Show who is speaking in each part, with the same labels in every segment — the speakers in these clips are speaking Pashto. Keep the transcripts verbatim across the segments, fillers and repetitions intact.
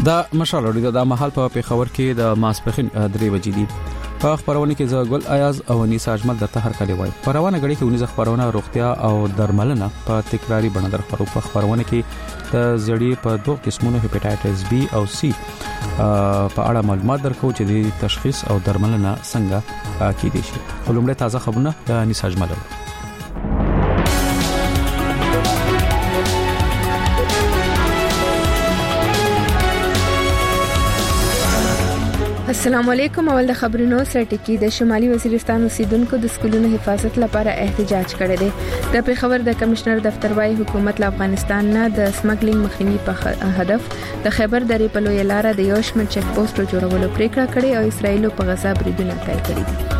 Speaker 1: دا مشال اورید د مهال په پیښور کې د ماسپخین درې بجې دي. په خبرونه کې زه ګل ایاز او انیس اجمل د تهر کلی وای. په روانه غړي کې ونیز خبرونه روغتیا او درملنه په تکراری بڼه در خبرو په خبرونه کې د زړی په دوه قسمونو هپاتایټس بی او سی په اړه معلومات درکو چې د تشخیص او درملنه څنګه کیدي شي. ولومړی تازه خبرونه د انیس اجمل.
Speaker 2: السلام علیکم. اول د خبرونو سرټکی د شمالي وزیرستان اوسیدونکو د سکولونو حفاظت لپاره احتجاج کړی دی. د پیښور د کمشنر دفتر وايي حکومت له افغانستان نه د سمګلینګ مخنیوي په هدف د خیبر درې په لوی لار د یو شمېر چک پوسټ جوړولو پریکړه کړې او اسرایل په غزا بریدونه پیل کړي دي.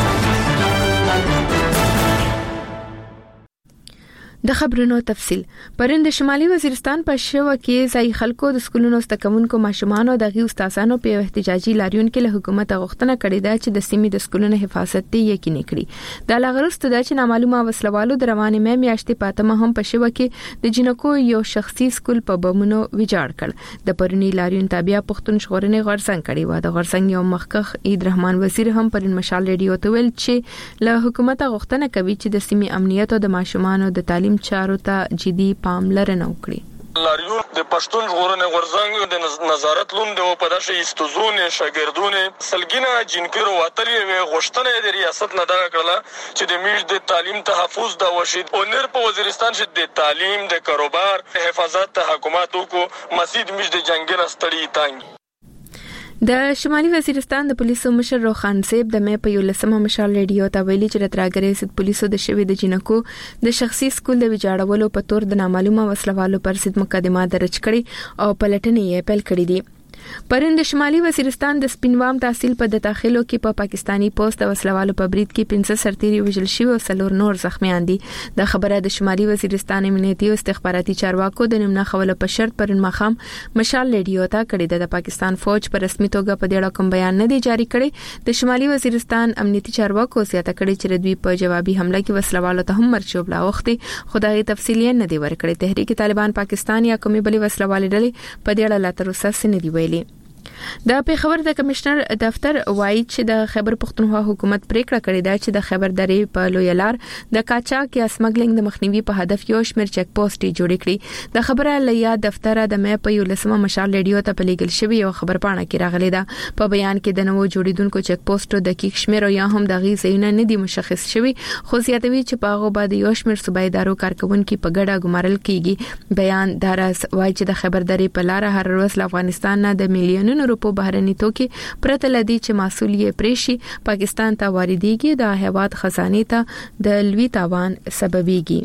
Speaker 2: د خبرونو تفصيل. پرند شمالي وزیرستان په شوه کې ځای خلکو د سکولونو ستکمونکو ماشومان او د غي استادانو په احتجاجي لاریون کې له حکومت غوښتنه کړې ده چې د سیمې د سکولونو حفاظت ته یقیني کړي. د لغرست د چې نامعلومه وسلوالو د روانې مې میاشتې پاتمه هم په شوه کې د جنکو یو شخصي سکول په بمونو ویجاړ کړ. د پرونی لاریون تابع پښتون ژغورنې غورسنګ کړي و. د غورسنګ یو مخکخ عید رحمان وزیر هم پرن مشال ریډیو ته ویل چې له حکومت غوښتنه کوي چې د سیمې امنیت او د ماشومان د تعلیم چارو ته جدي پاملرنه وکړي.
Speaker 3: لاریون د پښتون ژغورنې غورځنګ د نظارت لوند او په داسې استوزونه شاګردونه سلګینه جنکرو وتلې وي غوښتنه د ریاست نه دا کړله چې د میش د تعلیم تحفظ د وشید او نر په وزیرستان چې د تعلیم د کاروبار حفاظت حکومت کو مسجد میش د جنگل استړی تانګ.
Speaker 2: د شمالي وزیرستان د پولیسو مشر روخان سیب د مې په یو لسمه مشال ریډیو ته ویلي چې ترګری سید پولیسو د شوی د جنکو د شخصي سکول د ویجاړولو په تور د نامعلومه وسلوالو پر ضد مقدمه درج کړي او پلټنې یې پیل کړې دي. پرند شمالي وزیرستان د سپینوام تحصیل په د داخلو کې په پاکستانی پوسټ د وسلوالو په برید کې پنځه سرتيري وژل شوی او څلور نور زخمیان دي. د خبره د شمالي وزیرستان امنیتي او استخباراتي چارواکو د نمونه خوله په شرط پرن مخام مشال ریډیو ته کړی د پاکستان فوج په رسمي توګه په دې اړه کوم بیان نه دی جاری کړی. د شمالي وزیرستان امنیتي چارواکو زیاته کړی چې دوی په جوابي حمله کې وسلوالو ته هم مرچوب لا وختي خدای تفصیلی نه دی ورکړی. تحریک طالبان پاکستان یا کومي بلی وسلوالې ډلې په دې اړه لا تر اوسه څه نه دی ویلي. د پیښور د کمشنر دفتر وایي چې د خیبر پښتونخوا حکومت پریکړه کړې ده چې د خیبر درې په لوی لار د قاچاق یا سمګلینګ د مخنیوي په هدف یو شمېر چک پوسټ جوړ کړي. د خبره لیا دفتر د مې په یو لسمه مشال ریډیو ته پلیګل شوی او خبر پاڼه کې راغلی ده. په بیان کې د نوو جوړیدونکو چک پوسټ د دقیق شمېر او یا هم د غي زینه نه دی مشخص شوی خو زیاتوي چې په هغه باندې یو شمېر صوبایدارو کارکونکو په ګډه ګمارل کیږي. بیان دراز وایي چې د خیبر درې په لار هر ورځ افغانستان نه د میلیونونو روپو بهرني توکي پرته لدی چې مسؤلیت پریشي پاکستان ته واردېږي د هیواد خزانه ته د لوی تاوان سببيږي.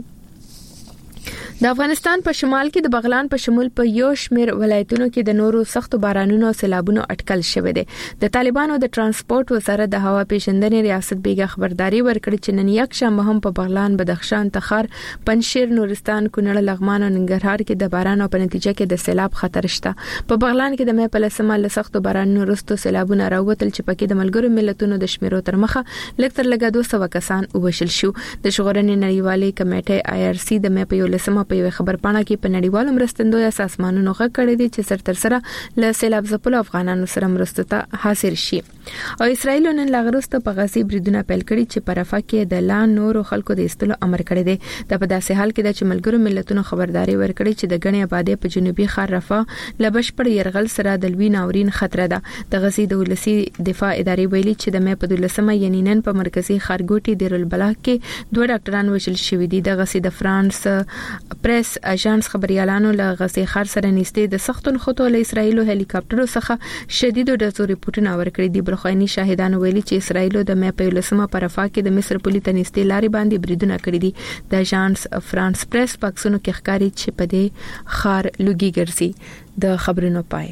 Speaker 2: د افغانستان په شمال کې د بغلان په شمول په یو شمېر ولایتونو کې د نورو سختو بارانونو او سیلابونو اټکل شوې ده. د طالبانو د ترانسپورت وزارت د هوا پیژندنې ریاست بیګه خبرداري ورکړه چې نن یک شنبه هم په بغلان، بدخشان، تخار، پنځشیر، نورستان، کونړ، لغمان او ننګرهار کې د باران او په نتیجه کې د سیلاب خطر شته. په بغلان کې د مې په لسمه له سختو بارانونو وروسته سیلابونه راووتل چې پکې د ملګرو ملتونو د شمیرو تر مخه لکتر لګا دوه سوه کسان وبشل شو. د شغورنې نړیوالې کمیټې آی آر سی د مې په یو لسمه په خبر پاڼه کې په نړیوالو مرستندوی اساسمانونو غږ کړی دی چې سر تر سره له سیلاب ځپلو افغانانو سره مرسته ته حاضر شي. او اسرایل نن لغرست په غزي بریدونه پیل کړي چې په رفح کې د لا نورو خلکو د استلو امر کړی دی. د په داسې حال کې چې ملګرو ملتونو خبرداري ورکړي چې د غنی آبادی په جنوبي خار رفح له بشپړ يرغل سره د لوی ناورین خطر ده. د غزي د ولسی دفاع ادارې ویلي چې د مې په دولسمه یعنی نن په مرکزی خارګوټي دیرالبلاغ کې دوه ډاکټران وژل شوي دي. د غزي د فرانس پریس اژانس خبريالانو له غزي خار سره نږدې د سختون خطو له اسرایلو هلیکاپټرو څخه شدید ډزو ریپورتونه ورکړي دي. برخوانی شاهدانو ویلي چې اسرایلو د مې په لسمه پر رفح کې د مصر پولیس تنستې لاري باندې بریدونه کړی دي. د اژانس فرانس پریس پاکستانو کې ښکاری چې په دې خار لوګي ګرځي. د خبرونو پای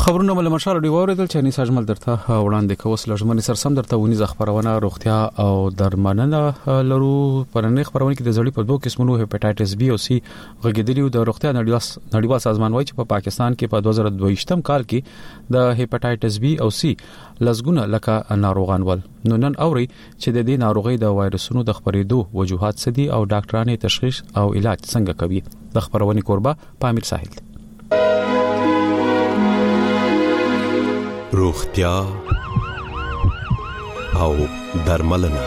Speaker 1: خبرونه مل مشال دی وریدل چې ني ساجمل درته وړاندې کوس لږمنې سر سم درته ونی زخبرونه روغتیا او درملنه لرو پرنې خبرونه کې د زړی په دوه قسمونو هپاتایټس بی او سی غږیدلی د روغتیا نړیوال سازمان وایي چې په پاکستان کې په دوه زره دوه کال کې د هپاتایټس بی او سی لزګونه لکه ناروغان ول نو نن اوري چې د دې ناروغي د وایرسونو د خبرېدو وجوهات سدي او ډاکټرانو تشخیص او علاج څنګه کوي د خبرونې کوربه پامیر ساحل
Speaker 4: روغتیا او درملنه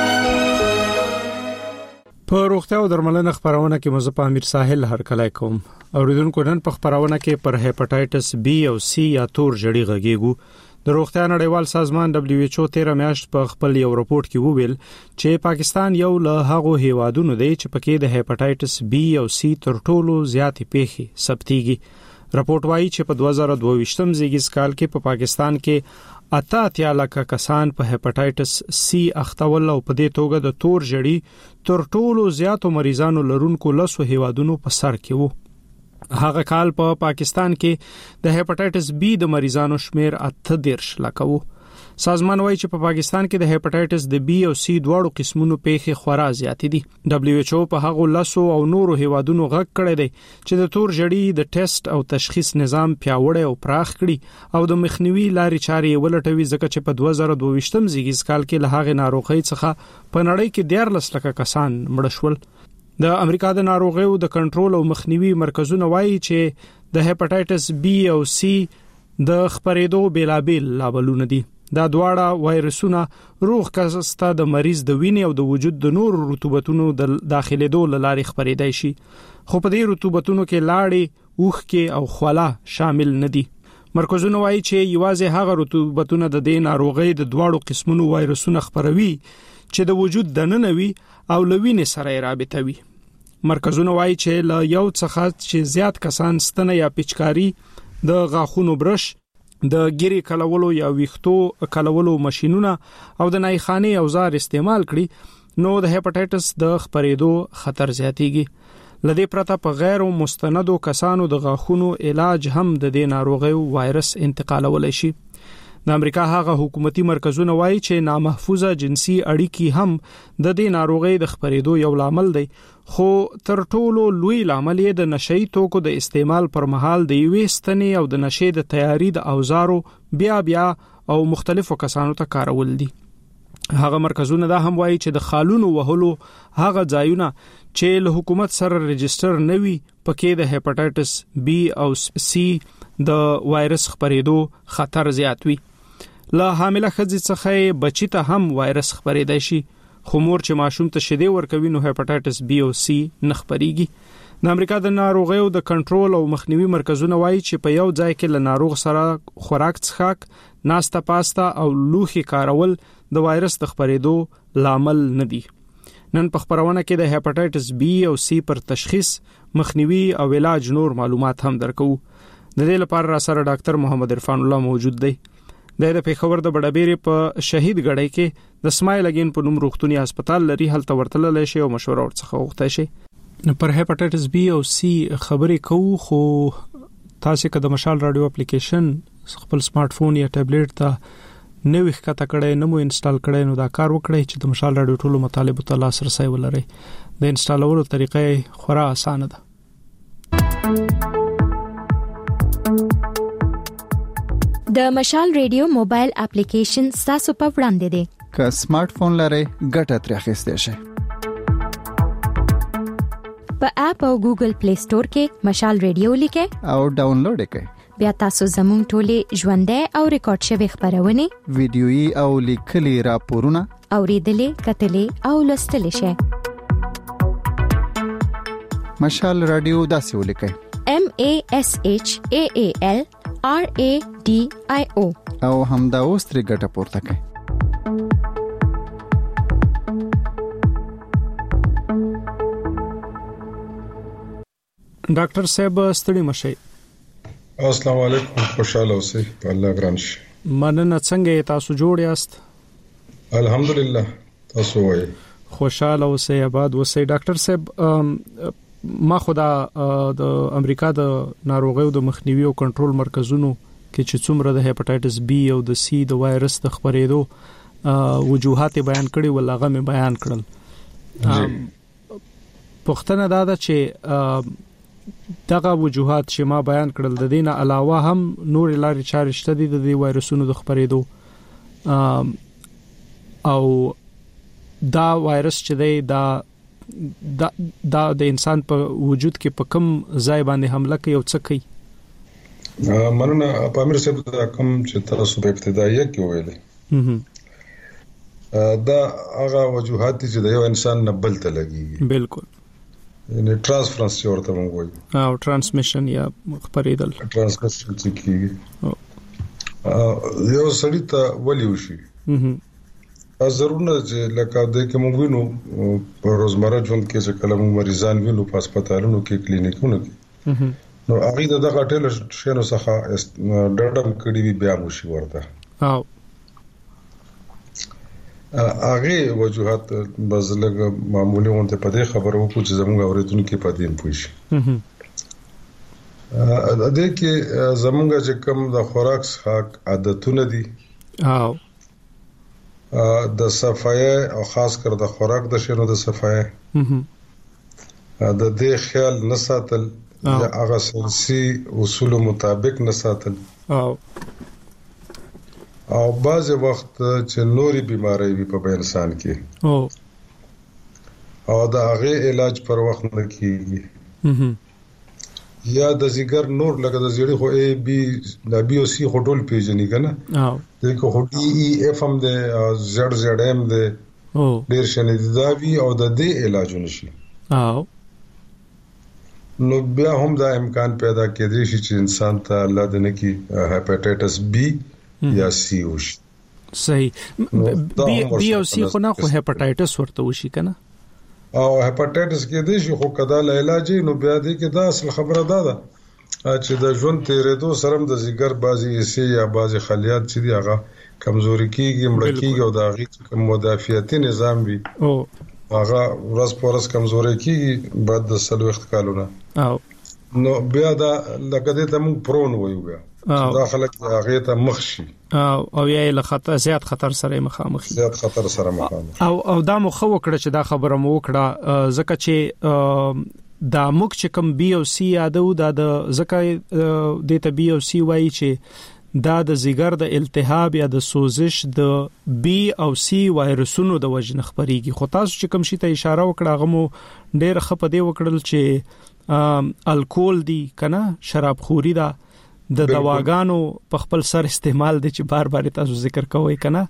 Speaker 5: په روغتیا او درملنه خبرونه کې مزه پامیر ساحل هر کله کوم اوریدونکو نن په خبرونه کې پر هپاتایټس بی او سی یا تور جړی غږیږو د روغتیا نړیوال سازمان دبليو ایچ او تیره میاشت په خپل یو راپورټ کې وویل چې پاکستان یو له هغو هیوادونو دی چې پکې د هپاتایټس بی او سی تر ټولو زیاتې پیښې ثبتېږي راپورټ وايي چې په دوه زره دوه زیږیز کال کې په پاکستان کې اته اتیا لکه کسان په هپاتایټس سی اختول او په دې توګه د تور جړی تر ټولو زیاتو مریضانو لرونکو لسو هیوادونو په سر کې وو هغه کال په پا پاکستان کې د هپاتایټس بی د مریضانو شمیر اته دیرش لکه وو سازمان وايي چې په پا پاکستان کې د هپاتایټس د بی او سی دواړو قسمونو پیښې خورا زیاتې دي دبليو ایچ او په هغه لاسو او نورو هیوادونو غږ کړی دی چې د تور جړی د ټیسټ او تشخیص نظام پیاوړی او پراخ کړي او د مخنیوي لارې چارې ولټوي ځکه چې په دوه زره دوه زیږیز کال کې له هغه ناروغي څخه په نړۍ کې دیارلس لکه کسان مړ شول د امریکا د ناروغیو د کنټرول او مخنیوي مرکزونه وايي چې د هپاتایټس بی او سی د خبرېدو بیلابیل لاملونه دي دا دواړه وایرسونه روغ کس ته د مریض د وینې او د وجود د نور رطوبتونو د داخليدو لارې خبرېدای شي خو په دې رطوبتونو کې لاړې اوښکې او خوله شامل نه دي مرکزونه وايي چې یوازې هغه رطوبتونه د دې ناروغي د دواړو قسمونو وایرسونه خبروي چې د وجود دننه وي او لوینې سره رابطه وي مرکزونه وايي چې له یو څخه چې زیات کسان ستنه یا پچکاری د غاښونو برش د ګيري کلولو یا ویختو کلولو ماشينونه او د نایخاني اوزار استعمال کړي نو د هپاتایټس د خبرېدو خطر زیاتېږي لدې پرته په غیر مستندو کسانو د غاښونو علاج هم د دې ناروغي وایرس انتقالولای شي د امریکا هغه حکومتي مرکزونه وایي چې نامحفوظه جنسي اړیکې هم د دې ناروغي د خبرېدو یو لامل دی خو تر ټولو لوی لامل یې د نشئی توکو د استعمال پر مهال د یوې ستنې او د نشئی د تیاری د اوزارو بیا بیا او مختلفو کسانو ته کارول دي هغه مرکزونه دا هم وایي چې د خالونو وهلو هغه ځایونه چې له حکومت سره رجستر نه وي پکې د هپاتایټس بی او سی د وایرس خبرېدو خطر زیات وي له حامله ښځې څخه بچی ته هم وایرس خبرېدای شي خو مور چې ماشوم ته شیدې ورکوي نو هپاتایټس بی او سی نه خبريږي د امریکا د ناروغیو د کنټرول او مخنیوي مرکزونه وایي چې په یو ځای کې له ناروغ سره خوراک څښاک ناسته پاستا او لوښي کارول د وایرس د خبرېدو لامل نه دي نن په خبرونه کې د هپاتایټس بی او سی پر تشخیص مخنیوي او علاج نور معلومات هم درکو د دې لپاره را سره ډاکټر محمد عرفان الله موجود دی د پیښور د بډابېری په شهید غړی کې د سمایل اگین په نوم روغتونی هسپتال لري هلته ورتلل شي او مشوره ورڅخه وغوښته شي پر هپاتایټس بی او سی خبرې کوو خو تاسو که د مشال رادیو اپلیکیشن خپل سمارټ فون یا ټابلیټ ته نوې ښکته کړئ نو انسټال کړئ نو دا کار وکړئ چې د مشال رادیو ټولو مطالبه ته لاسرسي ولرئ د انسټالولو طریقې خورا اسانه ده
Speaker 6: د مشال ریډیو موبایل اپلیکیشن تاسو په وړاندې دی
Speaker 7: که سمارټ فون لرئ ګټه ترې اخیستئ شئ
Speaker 6: په اپ او ګوګل پلی سٹور کې مشال ریډیو لیکئ
Speaker 7: او ډاونلوډ کړئ
Speaker 6: بیا تاسو زموږ ټولې ژوندۍ او ریکارډ شوی خبرونه
Speaker 7: ویډیويي او لیکلي راپورونه
Speaker 6: اوریدلې کتلې او لوستلې شئ
Speaker 7: مشال رادیو داسې ولیکئ
Speaker 6: M A S H A A L R A D I O
Speaker 7: او همدا اوس ترې ګټه پورته کړئ
Speaker 5: ډاکټر صاحب ستړي مشئ
Speaker 8: السلام علیکم خوشاله اوسئ الله ګرانش
Speaker 5: مننه څنګه تاسو جوړ یاست
Speaker 8: الحمدلله تاسو وایي
Speaker 5: خوشاله اوسئ آباد اوسئ ډاکټر صاحب ما خدا د امریکا د ناروغیو د مخنیوي او کنټرول مرکزونو کې چې څومره د هپاتایټس بی او د سی د وایرس د خبرېدو وجوهات بیان کړي ولغه مې بیان کړل. پښتنه دا ده چې دغه وجوهات چې ما بیان کړل د دینه علاوه هم نور لارې چارې شته دي د دې وایرسونو د خبرېدو او دا وایرس چې دی دا دا دا د انسان په وجود کې په کوم ځای باندې حمله کوي او څه کوي؟
Speaker 8: مننه پامیر صاحب دا کوم چې تاسو په ابتدایي کې ویلې دا هغه وجوهات چې د یو انسان نه بل ته لګي.
Speaker 5: بالکل
Speaker 8: یعنی ترانسفرنس ورته موږ وایو
Speaker 5: او ترانسمیشن یا خبرېدل
Speaker 8: ترانسمیشن چې کیږي یو سړی ته ولي وشي. ضرور نه چې لکه د کوم وینو په روزمره ژوند کې چې کله موږ مریضان وینو په هسپتالونو کې کلینیکونو کې نو هغه د دغه ټیل شنو څخه ډډم کړي وي بیا مو شي ورته
Speaker 5: او
Speaker 8: هغه وجوهات بزلګ معمولی اونته په دې خبرو کو چې زموږ اوریدونکو په دې پوښي. ا دې کې زموږ چې کوم د خوراک حق عادتونه دي
Speaker 5: او
Speaker 8: د صفایه او خاص کر د خوراک د شنو د صفایه د دې خیال نه ساتل یا هغه سنسي اصول مطابق نه ساتل
Speaker 5: او
Speaker 8: او بعض وخت چې نوري بيماري وي په انسان کې
Speaker 5: او
Speaker 8: او دا هغه علاج پر وخت نه کیږي یا د زیګر نور لکه د زیړي خو ای بي د بي او سي هټول پیژنې کنه
Speaker 5: او
Speaker 8: دغه هټ ای ای اف ام د زړ زړ ام د
Speaker 5: او
Speaker 8: ډیر شنه دي دا وی او د دې علاج نشي
Speaker 5: او
Speaker 8: نو بیا هم دا امکان پیدا کېدی شي چې انسان ته الله دې نه کی هپاتایټس بی یا سی وشي.
Speaker 5: صحیح. بی او سی خو نه خو هپاتایټس ورته وشي کنه
Speaker 8: او هپاتایټس کې دي شي خو کدا علاج نو بیا دې کې دا اصل خبره ده ده چې د ژوند تیرېدو سره د زیګر بازي سی یا بازي خلیات چې دی هغه کمزوري کیږي مړ کیږي او د هغه مدافعتي نظام وي
Speaker 5: او
Speaker 8: هغه ورځ په ورځ کمزوري کیږي بعد د سلو وخت کالونه
Speaker 5: او
Speaker 8: نو بیا دا لکه دې ته موږ پرون وایو بیا دا خلک هغه ته مخ شي
Speaker 5: او او یې له خطر زیات خطر سره مخامخ
Speaker 8: زیات خطر سره مخامخ
Speaker 5: او او دا مخ وکړه چې دا خبره مو وکړه ځکه چې دا موږ چې کوم بي او سي یادو دا د ځکه د ته بي او سي وایي چې دا د زیګر د التهاب یا د سوزش د بي او سي وایرسونو د وجه خبريږي. خو تاسو چې کوم شي ته اشاره وکړه غمو ډېر خپه دی وکړل چې الکول دی کنه شراب خوري دا د دواګانو په خپل سر استعمال دي چې بار بار تاسو ذکر کوئ کنه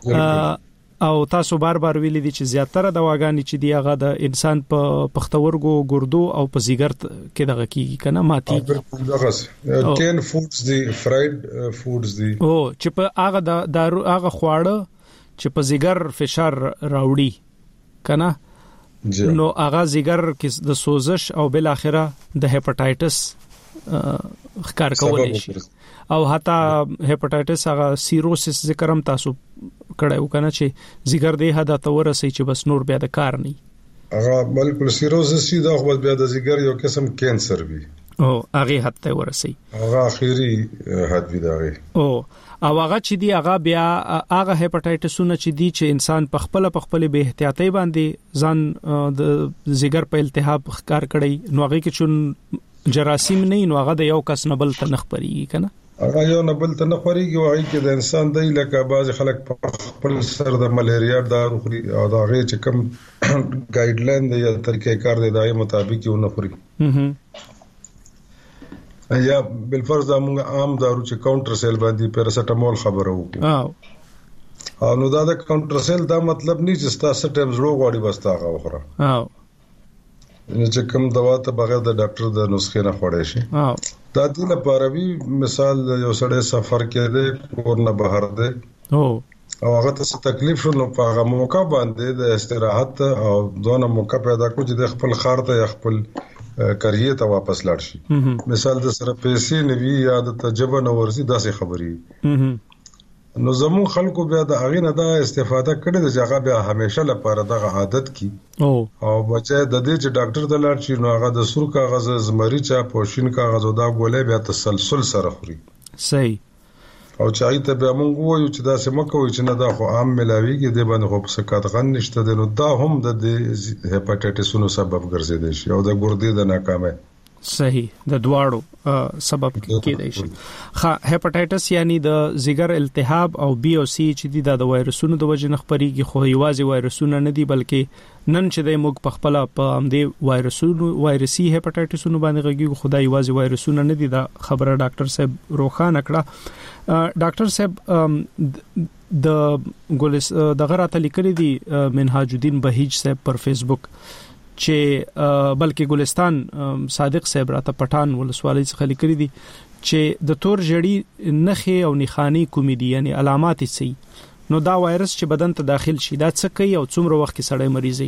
Speaker 5: او تاسو بار بار ویلي دي چې زیاتره دواګانې چې دی هغه د انسان په پختورګو ګردو او په زیګر کې دغه کیږي کنه ماتي
Speaker 8: کین فودز دي فرایډ فودز دي
Speaker 5: او چې په هغه د هغه خواړه چې په زیګر فشار راوړي کنه نو هغه زیګر کې د سوزش او بل اخره د هپاتایټس ښکار کولای شي او حتی هپاتایټس هغه سیروسس ذکر هم تاسو کړهو کنه چې زیګر دی حدا ته ورسي چې بس نور بیا د کار نه
Speaker 8: هغه بلکل سیروسس دا خو بیا د زیګر یو قسم کینسر وي
Speaker 5: او هغه حد ته ورسي
Speaker 8: هغه اخیری حد وی دا وي
Speaker 5: او او هغه چې دی هغه بیا هغه هپاتایټسونه چې دی چې انسان په خپل په خپل به احتیاطي باندې ځان د زیګر په التهاب ښکار کړي نو هغه کې چون جراثیم نه نو هغه د یو کس نه بل ته نخبريږي کنه
Speaker 8: هغه یو نه بل ته نخبريږي او هغه کې د انسان د لکه بعض خلک په خپل سر د ملیریا دارو خوري او دا هغه چې کوم ګایډلاین دی یا طریقې کار دی دای مطابق یو نه خوري یا بل فرض موږ عام دارو چې کاونټر سیل باندې پیراسټامول خبره وکړو او نو دا د کاونټر سیل دا مطلب نه چې تاسو ټیم زړه غوړي بس تاغه وخوره
Speaker 5: او
Speaker 8: چې کوم دوا ته بغیر د ډاکټر د نسخې نه خوړې شي دا د لپاره وی مثال یو سړی سفر کې دی کور نه بهر دی
Speaker 5: او
Speaker 8: او هغه ته تکلیف شو نو په هغه موقع باندې د استراحت او دونه موقع پیدا کو چې د خپل خار ته خپل کریه ته واپس لاړ شي مثال د سره پیسې نوي یا د تجربه نو ورسي داسې خبري نو زمون خلکو بیا د اغه نه دا استفاده کړي د ځای بیا همیشه لپاره دغه عادت کی
Speaker 5: او
Speaker 8: او بچي د دې چې ډاکټر د لاړ شي نو هغه د سور کاغذ زمری چا پوشین کاغذ او دا ګولې بیا تسلسل سره خوري
Speaker 5: صحیح
Speaker 8: او چای ته به موږ وایو چې دا سم کوي چې نه دا خو عام ملاويږي د باندې خو څه کاتغن نشته د نو دا هم د هپاتایټسونو سبب ګرځیدي شي او د ګردې د ناکامه
Speaker 5: صحیح د دواړو سبب کېدای شي. خا هپاتایټس یعنی د ځګر التهاب او بي او سي چې د وایرسونو د وجې نه خپريږي خو یوازې وایرسونه نه دي بلکې نن چې د موږ په خپل په امدې وایرسونو وایرسي هپاتایټسونو باندې غږی خدای یوازې وایرسونه نه دي دا خبره ډاکټر صاحب روخان کړه. ډاکټر صاحب د ګولس د غراته لیکلي دي منهاج الدین بهیج صاحب پر فیسبوک چې بلکې ګلستان صادق صاحب راته پټان ولسوالۍ څخه لیکلي دي چې د تور جړی نخې او نخانی کومې دي یعنی علامات یې سي نو دا وایرس چې بدن ته داخل شي دا څه کوي او څومره وخت کې سړی مریضي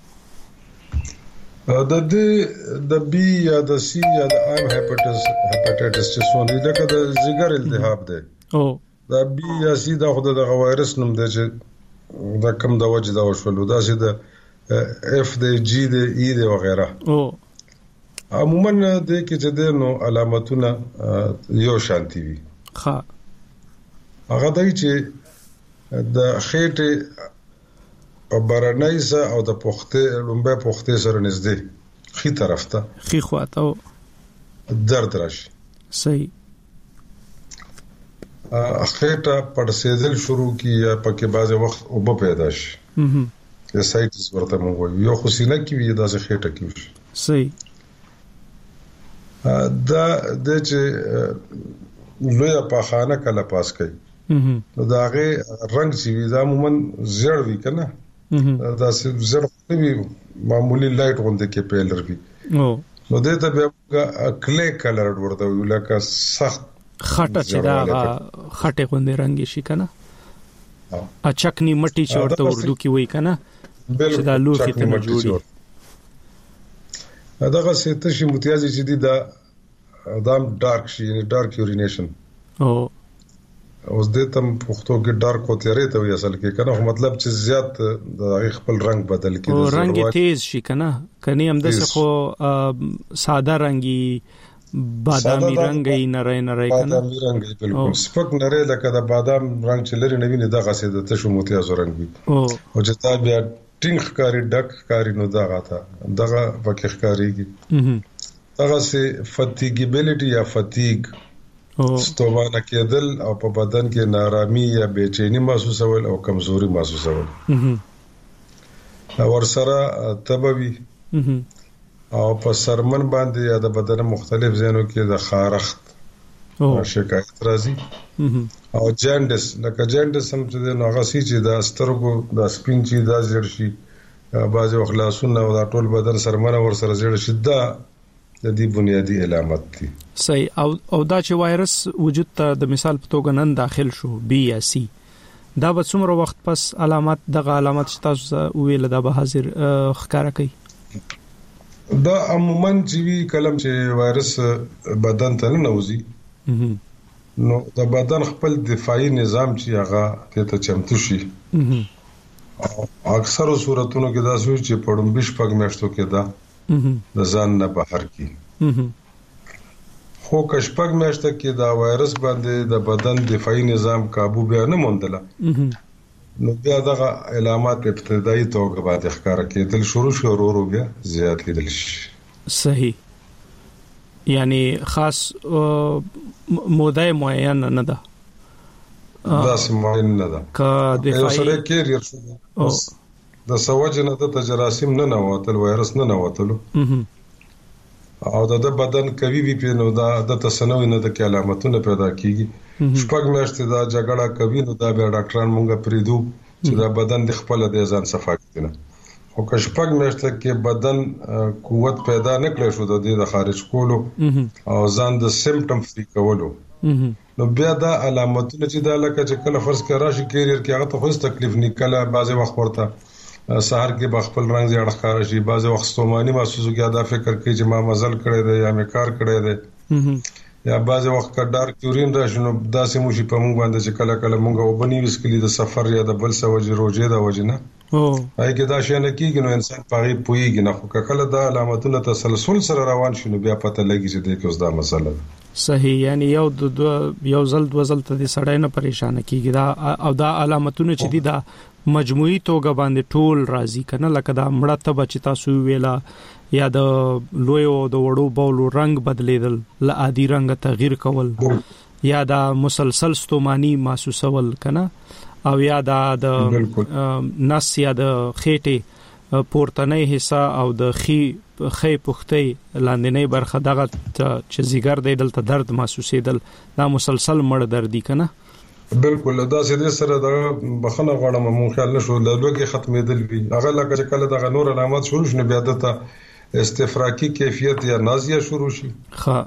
Speaker 8: د دې د بي یا د سي یا د ام هپاتایټس هپاتایټس چې څونه لکه د ځګر التهاب دی
Speaker 5: او
Speaker 8: دا بي یا سي دا خو د وایرس نوم دی چې دا کم د وجه دا وشول دا چې د اف د جی د ای د وغیرہ
Speaker 5: او
Speaker 8: عموما د کې چې د نو علامتونه یو شانتي وي
Speaker 5: ښه
Speaker 8: هغه دای چې د خېټه په برنایز او د پخته لومبه پخته سره نږدې خي طرف ته
Speaker 5: خي خواته
Speaker 8: درد راشي
Speaker 5: صحیح
Speaker 8: خېټه پړسېدل شروع کی یا پکې بعض وخت وب پیدا شي
Speaker 5: هم
Speaker 8: اسایټس ورته مونږ وایو یو خو سینه کې وي دا څه خېټه کې وي
Speaker 5: صحیح
Speaker 8: دا د چې لوی په خانه کله پاس کوي نو دا غي رنگ چې وي دا عموما زړ وي کنه دا زړ وي معمولی لایټ غونډه کې پیلر وي
Speaker 5: او
Speaker 8: نو دته به کله کلر ورته وي لکه سخت
Speaker 5: خټه چې دا خټه غونډه رنگ شي کنه اچکنی مټی چې ورته اردو کې وای کنه چې دا لوخي ته جوړي
Speaker 8: داغه څه شي متیازي چې دی دا دام ډارک شي یعنی ډارک یورینیشن
Speaker 5: او
Speaker 8: اوس د تم پختو کې ډارک او تیرې ته وي اصل کې کنه مطلب چې زیات د خپل رنگ بدل کې
Speaker 5: او رنگ تیز شي کنه کني هم د څه خو ساده رنگي بادامي رنگي نری نری کنه
Speaker 8: بادامي رنگي بالکل سپک نری لکه د بادام رنگ چې لري نوی نه دغه څه د تشو متیاز رنگ وي
Speaker 5: او
Speaker 8: او چې تا بیا ټینګ کاری ډک کاری نو دغه تا دغه وکه کاریږي دغه سه فټیګیبিলিټي یا فټیګ او ستومانه کېدل او په بدن کې نارامي یا بېچینی محسوسول او کمزوري محسوسول او سره تبوي او په سرمن باندې یا د بدن مختلف ځینو کې د خارښت او شکایت راځي او جاندس لکه جاندس هم چې نو هغه سي چې د سترګو د سپین چې د زړ شي بعض اخلاصونه او د ټول بدن سرمنه ور سره زړ شي دا د دې بنیادی علامت دي
Speaker 5: صحیح او او دا چې وایرس وجود ته د مثال په توګه نن داخل شو بي یا سي دا به څومره وخت پس علامات دغه علامات تاسو ویل دا به حاضر ښکارا کوي
Speaker 8: دا عموما چې وی کلم چې وایرس بدن ته نه نوځي نو د بدن خپل دفاعي نظام چې هغه ته چمتو شي اکثر صورتونو کې دا سوي چې پړم بش پګ میاشتو کې دا د ځان نه بهر کی خو کشپګ میاشته کې دا وایرس باندې د بدن دفاعي نظام काबू بیا نه موندله نو بیا دغه علامات په ابتدایي توګه باندې ښکار کېدل شروع شو ورو بیا زیات کېدل شي
Speaker 5: صحیح یعنی خاص موده معین نه ده
Speaker 8: دا سمون نه ده
Speaker 5: کا دفاعي
Speaker 8: سره کیریر شو د سوجه نه د جراثیم نه نواتل وایرس نه نواتلو او د بدن کوي وی په نو دا د تسنوي نه د علامتونه پیدا کیږي شپږ میاشتې دا جګړه کوي نو دا به ډاکټران مونږه پریدو چې دا بدن د خپل د ځان صفا کړي او که شپږ میاشتې کې بدن قوت پیدا نه کړي شو د خارج کولو او ځان د سیمټم فری کولو نو بیا دا علامتونه چې دا لکه چې کله فرض کې راشي کیریئر کې هغه ته خو تکلیف نه کله بعضی وخت ورته سحر کې بخپل رنگ زیړ ښکار شي بعضی وخت ستوماني محسوس کیږي دا فکر کوي چې ما مزل کړی دی یا مې کار کړی دی یا بعضی وخت کا ډارک یورین راشي نو دا سمو شي په مونږ باندې چې کله کله مونږ وبني وسکلی د سفر یا د بل څه وجه روزه دا وجه نه
Speaker 5: او
Speaker 8: هاي کې دا شي نه کیږي نو انسان پغې پويږي نه خو کله دا علامتونه تسلسل سره روان شي نو بیا پته لګي چې د کوم دا مسله
Speaker 5: صحیح، یعنی یو د یو زل د وزل ته د سړی نه پریشان کیږي دا او دا علامتونه چې دي دا مجموعي توګه باندې ټول راځي کنه، لکه دا مړه ته بچ تاسو ویلا یا د لوی او د وړو بولو رنگ بدلیدل، ل عادي رنگ تغییر کول، یا دا مسلسل ستومانی محسوسول کنه، او یا دا د نس یا د خېټه پورتنۍ حصہ او د خي خې پختې لاندنۍ برخه دغه چې زیګر دی دلته درد محسوسېدل، دا مسلسل مړ دردي کنه.
Speaker 8: بالکل دا سې سره د بخنه غواړم مو خیال نشو لږه ختمېدل وی هغه لکه چې کله دغه نور علامات شروع شنه بیا دته استفراقی کیفیت یا نازیه شروع شي، ها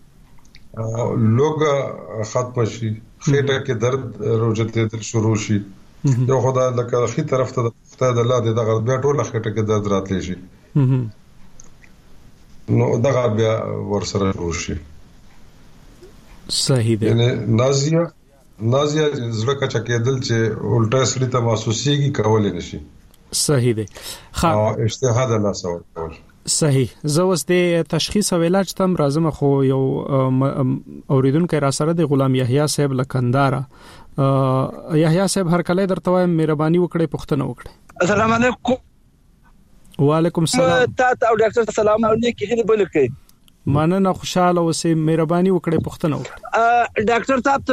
Speaker 8: لوګه ختم شي، خېټه کې درد روجتېدل شروع شي، یو خدای لکه خې طرف ته خدای د لاندې دغه بیا ټول خېټه کې درد راتلی شي، نو دغه بیا ورسره شروع شي.
Speaker 5: صحیح دی.
Speaker 8: یعنی نازیه نازیه زړه کا چکېدل چې الټا سړی ته محسوسيږي کولای نشي.
Speaker 5: صحیح دی.
Speaker 8: خا اجتهاد الله سره کول.
Speaker 5: صحیح. زه اوس د تشخیص او علاج تم راځم، خو یو اوریدونکو را سره د غلام یحیی صاحب لکندارا یحیی صاحب هر کله درته وایم مهرباني وکړئ پوښتنه وکړئ.
Speaker 9: السلام علیکم.
Speaker 5: وعلیکم السلام.
Speaker 9: تاسو او ډاکټر سلام او نیکی هیله بلکې.
Speaker 5: مننه، خوشاله اوسئ، مهرباني وکړئ پوښتنه وکړئ.
Speaker 9: ډاکټر صاحب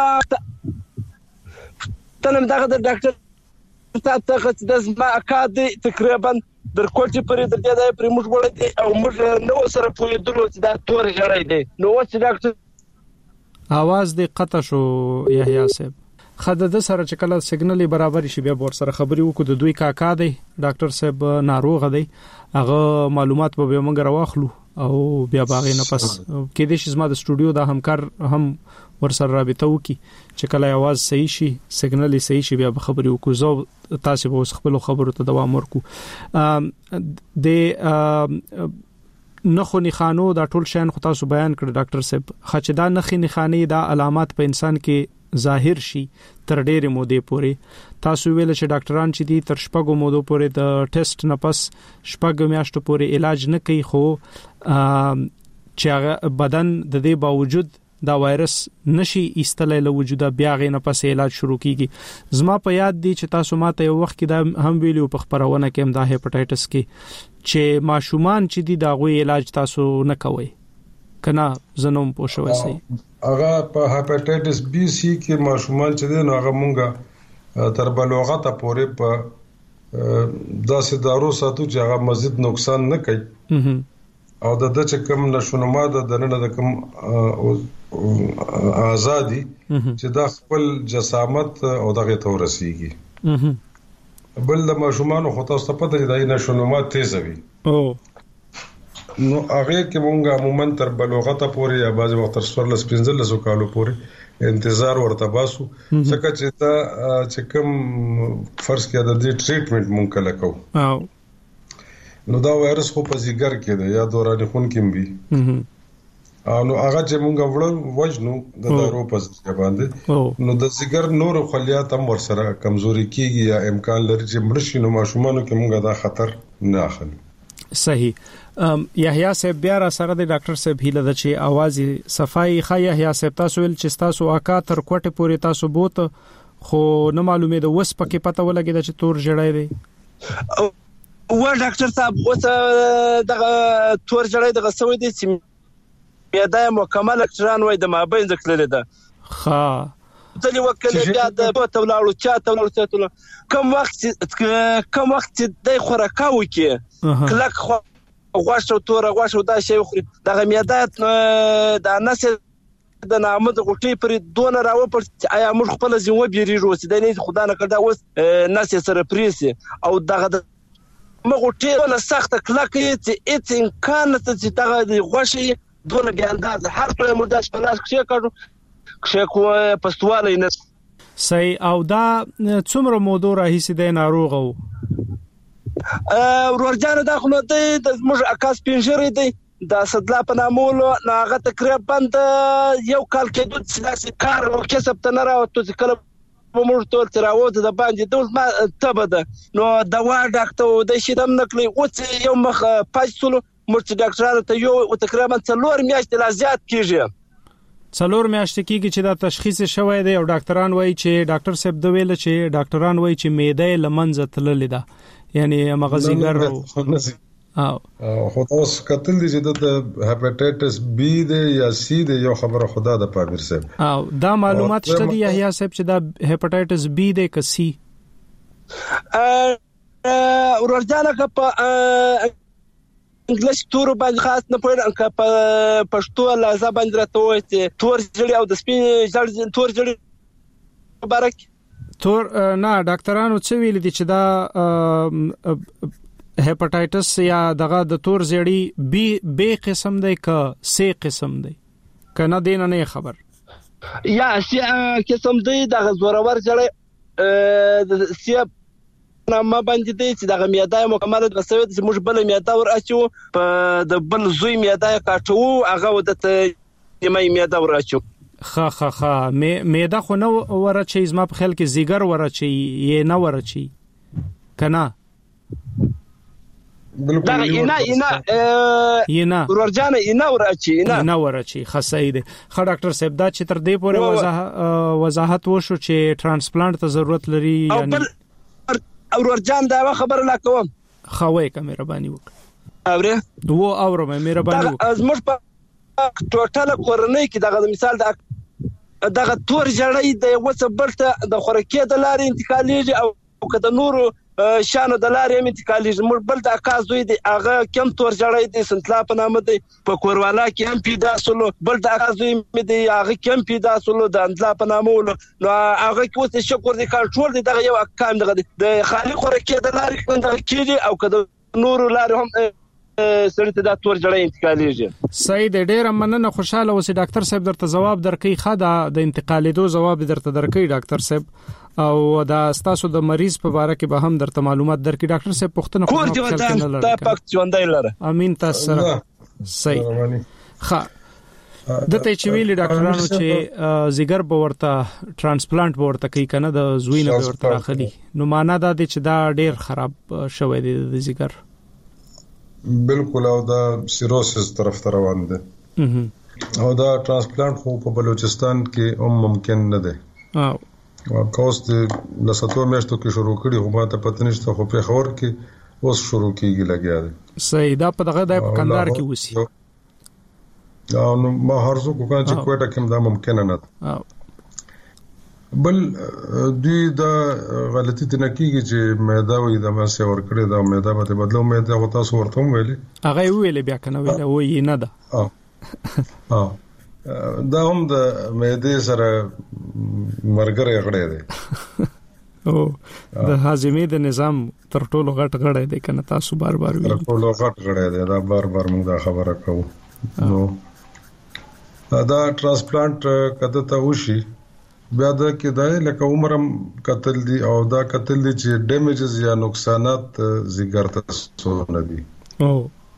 Speaker 9: ته تنم دغه د ډاکټر صاحب ته د زما اکاد تقریبا در کوټې پرې د دې پر موږ وړي او موږ نو سره پوهېدلو چې دا تور غړی دی، نو چې ډاکټر
Speaker 5: आवाज دې قطع شو یحیی صاحب. خدای د سره چې کله سیګنال برابر شي بیا ور سره خبري وکړو. د دوی کاکا دی ډاکټر صاحب ناروغ دی، هغه معلومات به موږ راوخلو او بیا باغې نه پس کې د شزما د سټوډیو د همکار هم ور سره رابطه وکي چې کله आवाज صحیح شي سیګنال صحیح شي بیا به خبري وکړو. زه تاسو به اوس خپل خبرو ته دوام ورکو. د نخو نخانو دا ټول شین خو تاسو بیان کړ ډاکټر صاحب، خچ دا نخي نخاني دا علامات په انسان کې ظاهر شي تر ډېرې مودې پورې. تاسو ویل چې ډاکټران چې دي تر شپږو مودو پورې د ټیسټ نه پس شپږ میاشتو پورې علاج نه کوي، خو چې بدن د دې باوجود دا وایرس نشي ایستلای له وجوده بیا غي نه پس علاج شروع کیږي. زما په یاد دي چې تاسو ماته یو وخت کې دا هم ویلو په خبرونه کې هم دا هپاتایټس کې چې ماشومان چې دي دا غوي علاج تاسو نه کوي کنه، زنوم پوښوي سي
Speaker 8: هغه په هپاتایټس بی سی کې ماشومان چې دي نو هغه مونږه تر بلوغت پورې په داسې دارو ساتو چې هغه مزید نقصان نه کوي، او د د چې کوم نشونما د دنه د کوم ازادي چې د خپل جسامت او دغه تورسيږي. بل د ماشومان خو تاسو ته پته دی دا نشونما تیز وي او نو هغه کې مونږه عموما تر بلوغت پورې یا بعض وخت تر څوارلس پنځلس کالو پورې انتظار ورته باسو، ځکه چې دا چې کوم فرض کې د دې ټریټمنټ مونږ کله کوو نو دا وایرس خو په زیګر کې دی یا دوران خون کې وي، نو هغه چې مونږ وړو وجنو د دارو په ځای باندې نو د زیګر نور خلیات هم ورسره کمزوري کیږي یا امکان لري چې مرشي نو ماشومانو کې مونږ دا خطر نه اخلي.
Speaker 5: صحیح. یحیی صاحب بیا را سره د ډاکټر صاحب هیله ده چې आवाज صفای خا یحیی صاحب تاسو ول چې تاسو اکا تر کوټه پورې تاسو بوت خو نه معلومه ده وس پکې پته ولګی چې تور جړای دی.
Speaker 9: و ډاکټر صاحب اوس دغه تور جړای دغه سوي دي چې بیا د مکمل اکټران وای د مابین ذکر ده.
Speaker 5: ها
Speaker 9: ځلې وکړه بیا د بوت ولاړو چا ته ولاړو ته کوم وخت کوم وخت د خوراکاو کې کلک خو غواړو تور غواړو دا شی خوري دغه میادات د نس د نامه د غټي پر دون راو پر آیا موږ خپل ځینو بیریږو چې د نه خدای نه کړه اوس نس سره پریسي او دغه مغټي ولا سخت کلک چې اټ امکان ته دغه غوشي دون بیا انداز هر څه مرداش په لاس کې کړو کښه پستواله نه
Speaker 5: صحیح. او دا څومره موضوع راهیسي د ناروغو
Speaker 9: ورورجان دا خو د موږ اکاس پنځري دی د صدلا په نامولو ناغه تقریبا د یو کال کې د سلاسي کار او کسب تنه راوته چې کله موږ ټول تراوته د باندې د ما تبده نو دوا ډاکټر د شیدم نکلی او چې یو مخ پاجسلو مرته ډاکټر ته یو تقریبا څلور میاشتې لا زیات کیږي
Speaker 5: څلور میاشتې کېږي چې دا تشخیص شوی دی او ډاکټران وایي چې ډاکټر صاحب د ویل چې ډاکټران وایي چې معده لمنځه تللې ده یعنی مغزیګر
Speaker 8: او خو تاسو کتل دي چې د هپاتایټس بی دی یا سی دی یو خبره خدا د پامیر صاحب
Speaker 5: او دا معلومات شته دی یحیی صاحب چې دا هپاتایټس بی دی که سی
Speaker 9: ا ورځانه که په انګلیش تور باندې خاص نه پوهیږم که په پښتو لازم باندې راته وایي چې تور جړی او د سپین جړی تور جړی مبارک
Speaker 5: تور نه ډاکټرانو څه ویل دي چې دا هپاتایټس یا دغه د تور جړی بی بی قسم دی که سی قسم دی کنه دین نه خبر
Speaker 9: یا سی قسم دی د زورور جړی د سی ما باندې دی چې دغه میاده مکمل د سوي چې موږ بل میاده ور اچو په د بل زوی میاده کاټو هغه ودته یمه میاده ور اچو
Speaker 5: خا خا خا میاده خو نو ورچې زما په خیال کې زیګر ورچې یې نه ورچې کنه
Speaker 9: دا اینا اینا
Speaker 5: اینا
Speaker 9: ورجانه اینا ورچې اینا
Speaker 5: اینا ورچې خاصه ده خا ډاکټر صاحب دا چې تر دې پورې وضاحت وشو چې ترانسپلانت ته ضرورت لري یعنی
Speaker 9: او ورجان دا خبر لا کوم
Speaker 5: خوي کا مهرباني وکړه
Speaker 9: اوره
Speaker 5: وو اوره مهرباني وکړه
Speaker 9: از موږ په ټوټل کورنۍ کې دغه مثال د دغه تور جړی د وڅ بلته د خورکې د لارې انتقالېږي او کده نورو شانو د لارې انتقالېږي موږ بل د اکازوي د هغه کم تور جړی د سنتلا په نامه دی په کوروالا کې هم پیدا سولو بل د اکازوي مې دی هغه کم پیدا سولو د اندلا په نامه ول نو هغه کې اوس شکر دي کنټرول دي دغه یو اکام دغه د خالي خورکې د لارې څنګه کېږي او کده نورو لارې هم سړی ته د تور جړی انتقالېږي
Speaker 5: سید ډېر مننه خوشاله اوسې ډاکټر صاحب درته جواب درکې خاده د انتقالېدو جواب درته درکې ډاکټر صاحب او دا ستاسو د مریض په اړه کې به هم درته معلومات درکې ډاکټر صاحب پښتنه
Speaker 9: کور دی ودا د پک ژوندۍ لره
Speaker 5: امين تاسو سره صحیح ښه دته چې ویلي ډاکټرانو چې زیګر به ورته ترانسپلانت به ورته کوي کنه د زوینه به ورته راخلي نو معنا دا دی چې دا ډېر خراب شوی دی د زیګر
Speaker 8: بالکل او دا سیروسس طرف ته روان دي او دا ترانسپلانت خو په بلوچستان کې هم ممکن نه دی
Speaker 5: او
Speaker 8: او کوست لساتو میاشتو کې شروع کړي خو ماته پته نشته خو په خبر کې اوس شروع کیږي لګیا دی
Speaker 5: صحیح دا په دغه د کندهار کې وسی
Speaker 8: او نو ما هرڅو کو کان چې کوټه کې دا ممکن نه ده بل دوی دا غلطی ته نکیږي چې میدا وي د ماسه ور کړی دا میدا به بدلو میدا غو تاسو ورته ویلې
Speaker 5: هغه ویلې بیا کنه ویلې وې نه
Speaker 8: ده اه دا هم د معدې سره مرګره غړې ده
Speaker 5: او د هاضمې د نظام تر ټولو غټ غړې ده کنه تاسو بار بار ویل
Speaker 8: تر ټولو غټ غړې ده دا بار بار موږ دا خبره کوو نو دا ترانسپلانت کده ته وشي بیا دا کې دا لکه عمرم قتل دي او دا قتل دي چې ډیمیجز یا نقصانات زیګر ته سو نه دي
Speaker 5: او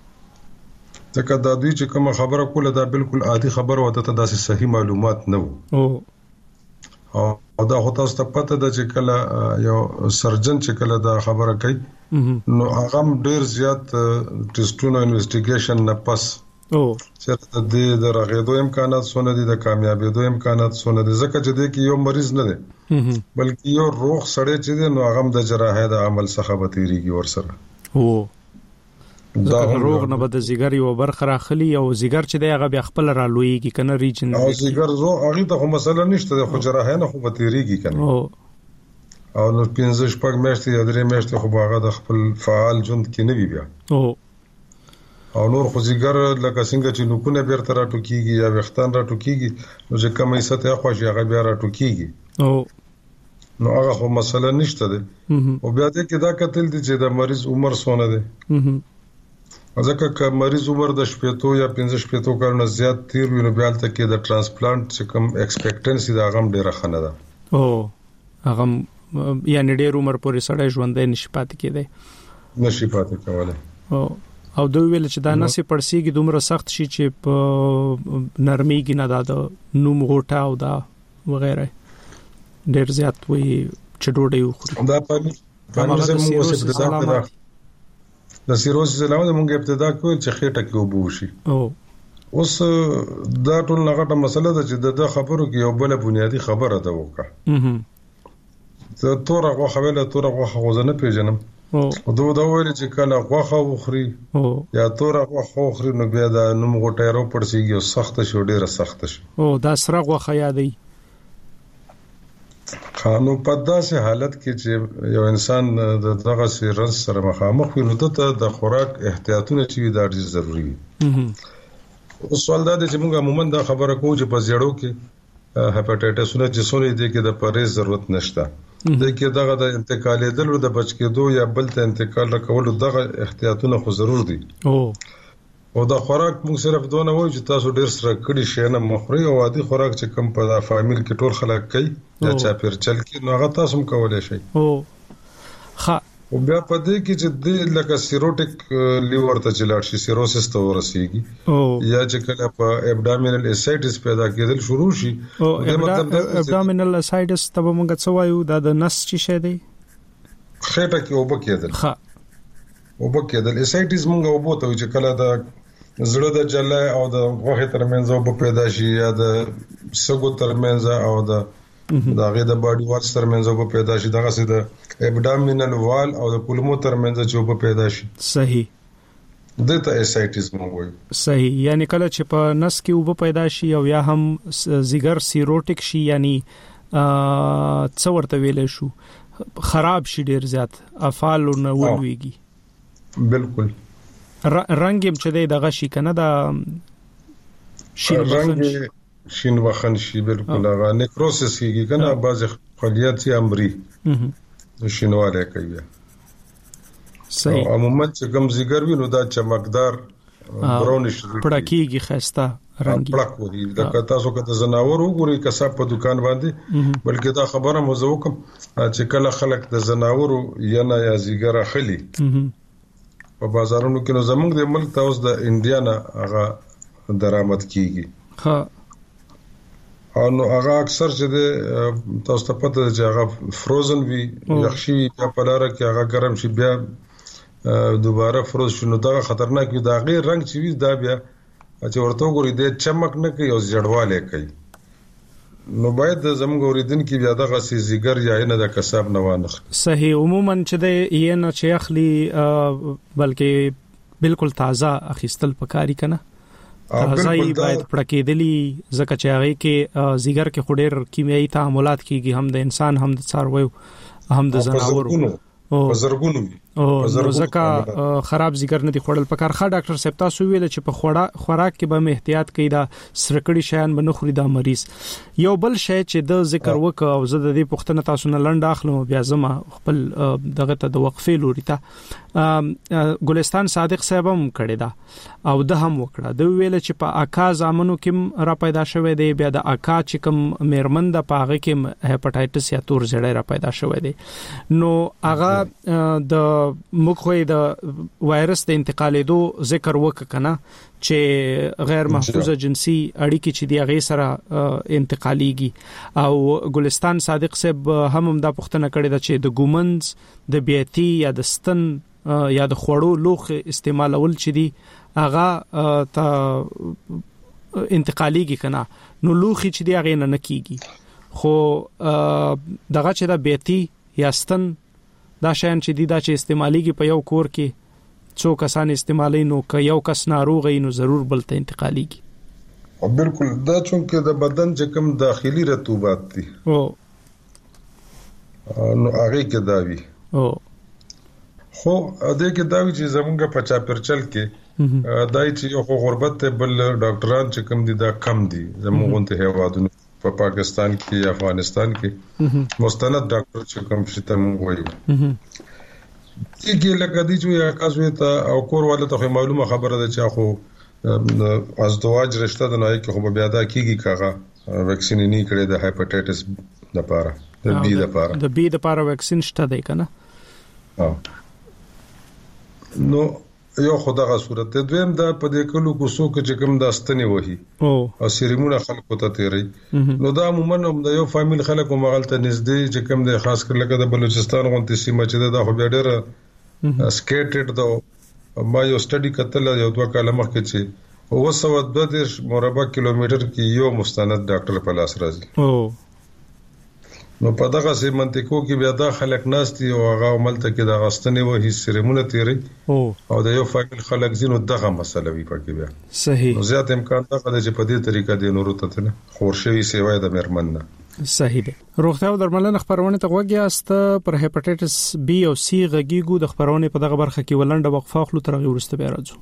Speaker 8: ځکه دا دوی چې کوم خبره کوله دا بالکل عادي خبره وته ته داسې صحیح معلومات نه وو
Speaker 5: او
Speaker 8: او دا هوتا ست پته د چې کله یو سرجن چې کله دا خبره کوي نو هغه ډیر زیات ټیسټونو انویسټیګیشن نه پس
Speaker 5: او
Speaker 8: چې د دې د رغېدو امکانات سونه دي د کامیابیدو امکانات سونه دي ځکه چې د کې یو مریض نه دی بلکې یو روغ سړی چې دی نو هغه د جراحه د عمل څخه به تیریږي ورسره
Speaker 5: او دا روغ نه بده زیګر یو برخه راخلی او زیګر چې دی هغه بیا خپل را لویږي کنه ریجن
Speaker 8: او زیګر زو هغه ته مسله نشته خو جراحه نه خو به تیریږي کنه
Speaker 5: او
Speaker 8: او نو پنځه شپږ میاشتې یا درې میاشتې خو هغه د خپل فعال ژوند کې نه وی بیا
Speaker 5: او
Speaker 8: او نور خو زیګر لکه څنګه چې نوکونه بیرته راټوکیږي یا وختان راټوکیږي نو چې کومه سطح خوښي هغه بیا راټوکیږي
Speaker 5: او
Speaker 8: نو هغه خو مسله نشته ده او بیا دې کې دا کتل دي چې د مریض عمر سونه ده ځکه چې مریض عمر د شپږ یا پنځه شپږ کلونو زیات تیر وي نو بیا ته کې د ترانسپلانت چې کوم ایکسپیکټنسي دا غم ډیره خنه ده
Speaker 5: او هغه یعنی ډیر عمر پورې سړی ژوندې نشي پاتې کېدی
Speaker 8: نشي پاتې کولای
Speaker 5: او او دوی ویل چې دا نسې پړسیږي دومره سخت شي چې په نرميږي نه دا نوم غوټه او دا وغیرہ ډیر زیات وي چې ډوډۍ وخوري
Speaker 8: دا په موږ موږ ابتدا کړه د سیروسس علاوه موږ ابتدا کوو چې خېټه کې وبو شي
Speaker 5: او
Speaker 8: اوس دا ټول نغټه مسله ده چې د خبرو کې یو بل بنیادی خبره ده وکړه ته تور هغه خوله تور هغه غوځنه پیژنم او دوه دا ویل چې کله غوخه وخوري یا تور هغه وخوري نو بیا دا نوم غټیرو پړسیږي او سخت شي ډیره سخت شي
Speaker 5: او دا سره غوخه یادي
Speaker 8: خانو په داسې حالت کې چې یو انسان د دغه سیرنس سره مخامخ وي نو ته د خوراک احتیاطونه چې دا ډېر ضروری دي. او سوال دا دی چې موږ عموما دا خبره کوو چې په زیړو کې هپاتایټسونه چې څونه دي کې د پرهیز ضرورت نشته د کې دغه د انتقالېدلو د بچ کېدو یا بل ته انتقال راکولو دغه احتیاطونه خو ضرور دي. او او دا خوراک موږ صرف دونه وایو چې تاسو ډېر سره کړي شي نه مخوري او عادي خوراک چې کم په فامیل کې ټول خلک کوي یا چا پیر چل کې نو هغه تاسو هم کولای شئ. او ها او بیا په دې کې چې د لکه سیروټیک لیور ته چلاړ شي سیروسس ته ورسیږي یا چې کله په ابډامینل اسایټس پیدا کېدل شروع شي
Speaker 5: او ابډامینل اسایټس ته موږ څه وایو دا د نس چې شه دی
Speaker 8: خېټه کې وب کېدل ها وب کېدل اسایټس موږ وبو ته چې کله دا زړه د جلای او د غوښې ترمنځ وب پیدا شي یا د سګو ترمنځ او د دا غي د باډي وال ترمنځ وب پیدا شي دغه سي د ابډامینل وال او د کولمو ترمنځ چې وب پیدا شي صحیح دته اسایټس موږ وایو
Speaker 5: صحیح یعنی کله چې په نس کې وب پیدا شي او یا هم زیګر سیروټیک شي یعنی څو ورته ویل شو خراب شي ډیر زیات افعال نه ولويږي
Speaker 8: بالکل
Speaker 5: رنگ هم چې دغه شي کنه دا
Speaker 8: شین رنگ شین وخن شي بالکل هغه نیکروسس کیږي کنه بعض خلیات یې امري شینواله کوي صحیح عموما چې کوم زیګر وینو دا چمکدار براونیش
Speaker 5: پړکیږي خسته رنگي
Speaker 8: پړکوري دا تاسو کته زناور وګوري کسب په دکان باندې بلکې دا خبره مو زوکم چې کله خلک د زناور یا نه یا زیګر اخلي په بازارونو کې نو زمونږ د ملک تاسو د انډیا نه هغه درآمد کیږي ها او هغه اکثر چې د تاسو ته پته چې هغه فروزن وي یخشي یا پلاره کې هغه ګرم شي بیا دوباره فروز شنو دا خطرناک وي دا غیر رنگ چې وي دا بیا چې ورته وګورئ د چمک نه کوي او زړواله کوي نو باید د زموږ اوریدونکو بیا دغه سي زیګر یا نه د کسب نه وانخ
Speaker 5: صحیح عموما چې د یې نه چې اخلي بلکې بالکل تازه اخیستل پکاري کنه تازه یې باید پړکېدلی زکه چې هغه کې زیګر کې خډیر کیمیاوي تعاملات کیږي هم د انسان هم د څارویو هم د زناورو
Speaker 8: او بزرګونو
Speaker 5: او زکه خراب ذکر نه دی خوړل پکار خا ډاکټر صاحب تاسو ویل چې په خوړه خوراک کې به احتیاط کوي دا سرکړی شیان به نه خوري دا مریض یو بل شی چې د ذکر وک او زه د دې پښتنه تاسو نه لنډ اخلم بیا زما خپل دغه ته د وقفې لوري ته ګلستان صادق صاحب هم کړی دا او د هم وکړه د ویل چې په اکا زامنو کې را پیدا شوه دی بیا د اکا چې کوم میرمن د پاغه کې هپاتایټس یا تور زړی را پیدا شوه دی نو هغه د مخوي د وایرس د انتقالېدو ذکر وککنه چې غیر محفوظه جنسي اړیکې چې دی هغه سره انتقاليږي او ګلستان صادق صاحب هم هم دا پوښتنه کړې ده چې د ګومنز د بیاتی یا د ستن یا د خوړو لوخ استعمالول چې دی هغه ته انتقاليږي کنه نو لوخي چې دی هغه نه کیږي خو دغه چې د بیاتی یا ستن دا شین چې دی دا چې استعماليږي په یو کور کې څو کسان استعمالي نو که یو کس ناروغ نو ضرور بل ته انتقاليږي
Speaker 8: او بالکل دا چې د بدن چې کوم داخلي رطوبات دي او نو هغه کې دا وی او خو د کې دا وی چې زمونږ په چاپرچل کې دای چې یو غربت ته بل ډاکټران چې کوم دي دا کم دي زمونږ ته هوادونه په پاکستان کې یا افغانستان کې مستند ډاکټر چې کوم شي ته موږ وایو چې لکه دي چې یا کاسوي ته او کور والے ته معلومه خبره ده چې خو ازدواج رشتہ د نه کې خو بیا دا کیږي کاغه ویکسین نه کړي د هپاتایټس لپاره د بی لپاره
Speaker 5: د بی لپاره ویکسین شته دی کنه
Speaker 8: ها نو یو خدغه صورت ته دویم دا په دې کلو کو سو کې کوم داستنی وਹੀ او سریمونه خلکو ته تیری نو دا عموما د یو فامیل خلکو مغلطه نږدې چې کوم د خاص کر لکه د بلوچستان غونډه سیمه چې دا خو بیا ډېر سکیټډ دا ما یو سټډي کتل یو دوه کاله مخکې چې او سو د دیش مربع کیلومتر کې یو مستند ډاکټر په لاس راځي
Speaker 5: او
Speaker 8: نو په دغه سي منطقو کې بیا د خلک ناشتي او هغه عملته کې د غستنې و هیڅ سرمونه تیری
Speaker 5: او
Speaker 8: او د یو فاکل خلک زینو دغه مسله وی پکې بیا
Speaker 5: صحیح
Speaker 8: نو زیات امکان ده چې په دې طریقه د نورو ته نه خورشوي سیوای د مرمن نه
Speaker 5: صحیح ده روغتیا او درملنه خبرونه ته وګیاست پر هپاتایټس بی او سی غږیګو د خبرونه په دغه برخه کې ولنډه وقفه خلو تر ورسته بیا راځو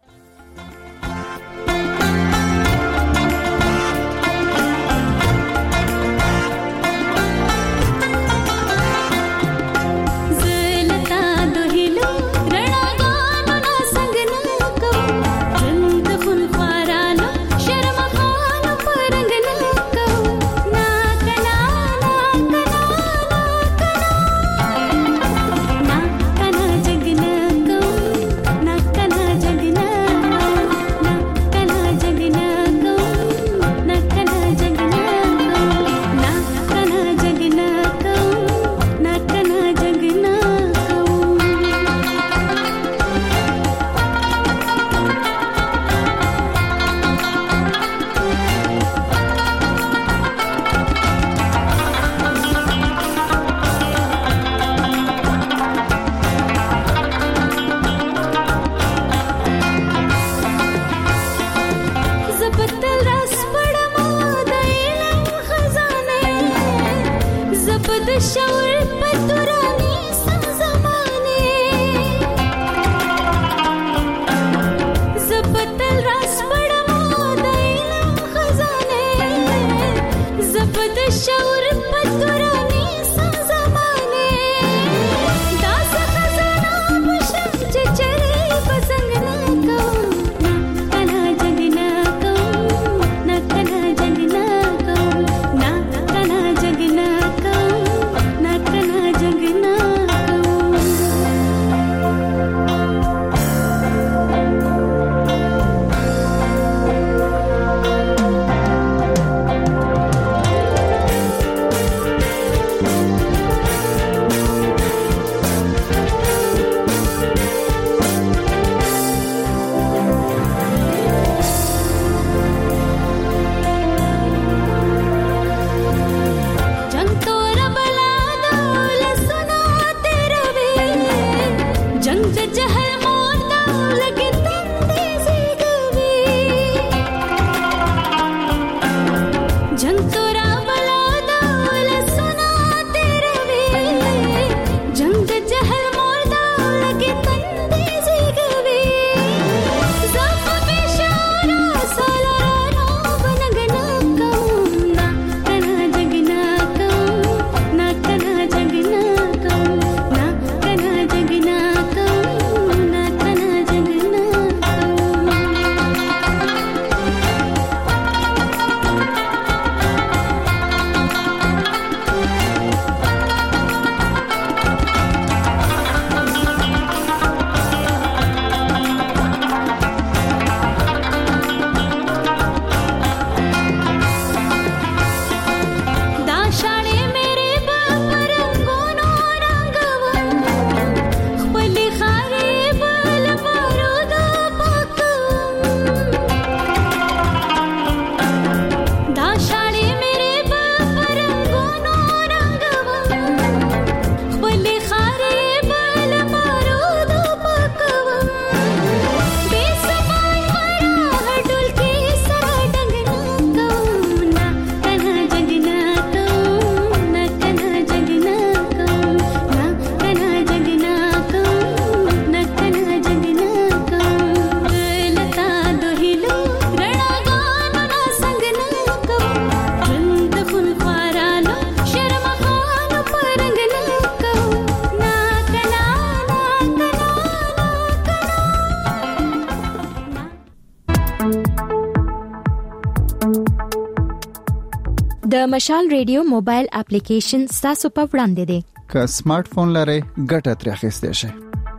Speaker 6: د مشال ریډیو موبایل اپلیکیشن تاسو په وړاندې دی
Speaker 7: که سمارټ فون لرئ ګټه ترې اخیستئ شئ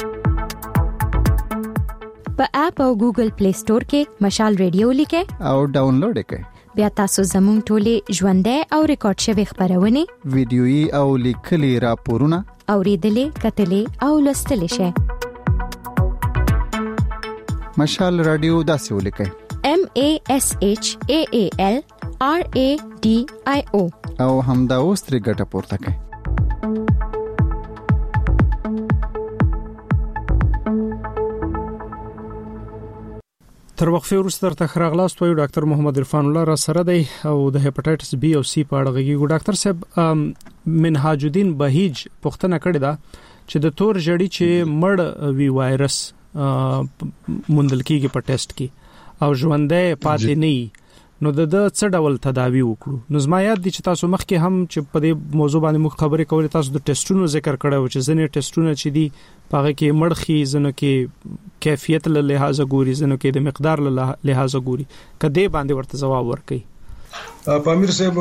Speaker 6: په اپ او ګوګل پلی سٹور کې مشال ریډیو لیکئ
Speaker 7: او ډاونلوډ یې کړئ
Speaker 6: بیا تاسو زموږ ټولې ژوندۍ او ریکارډ شوی خبرونه
Speaker 7: ویډیويي او لیکلي راپورونه
Speaker 6: اوریدلې کتلې او لوستلې شئ
Speaker 7: مشال رادیو داسې ولیکئ
Speaker 6: M A S H A A L R A D I O
Speaker 7: او همدا اوس ترې ګټه پورته کړئ.
Speaker 5: تر وقفه وروسته تر تخراغلاست وایو ډاکټر محمد عرفان الله را سره دی او د هپاتایټس بی او سی په اړه غږیږي. ډاکټر صاحب منهاج الدین بهیج پوښتنه کړې ده چې د تور جړی چې مړ وی وایرس موندل کیږي په ټیسټ کې او ژوندې پاتې نه نو د د څه ډول تداوی وکړو. نو زما یاد دي چې تاسو مخکې هم چې په دې موضوع باندې موږ خبرې کولې تاسو د ټیسټونو ذکر کړو چې ځینې ټیسټونه چې دي پاره کې مړخي زنه کې کیفیت له لحاظ ګوري زنه کې د مقدار له لحاظ ګوري کدی باندې ورته جواب ورکړي.
Speaker 8: پامیر صاحب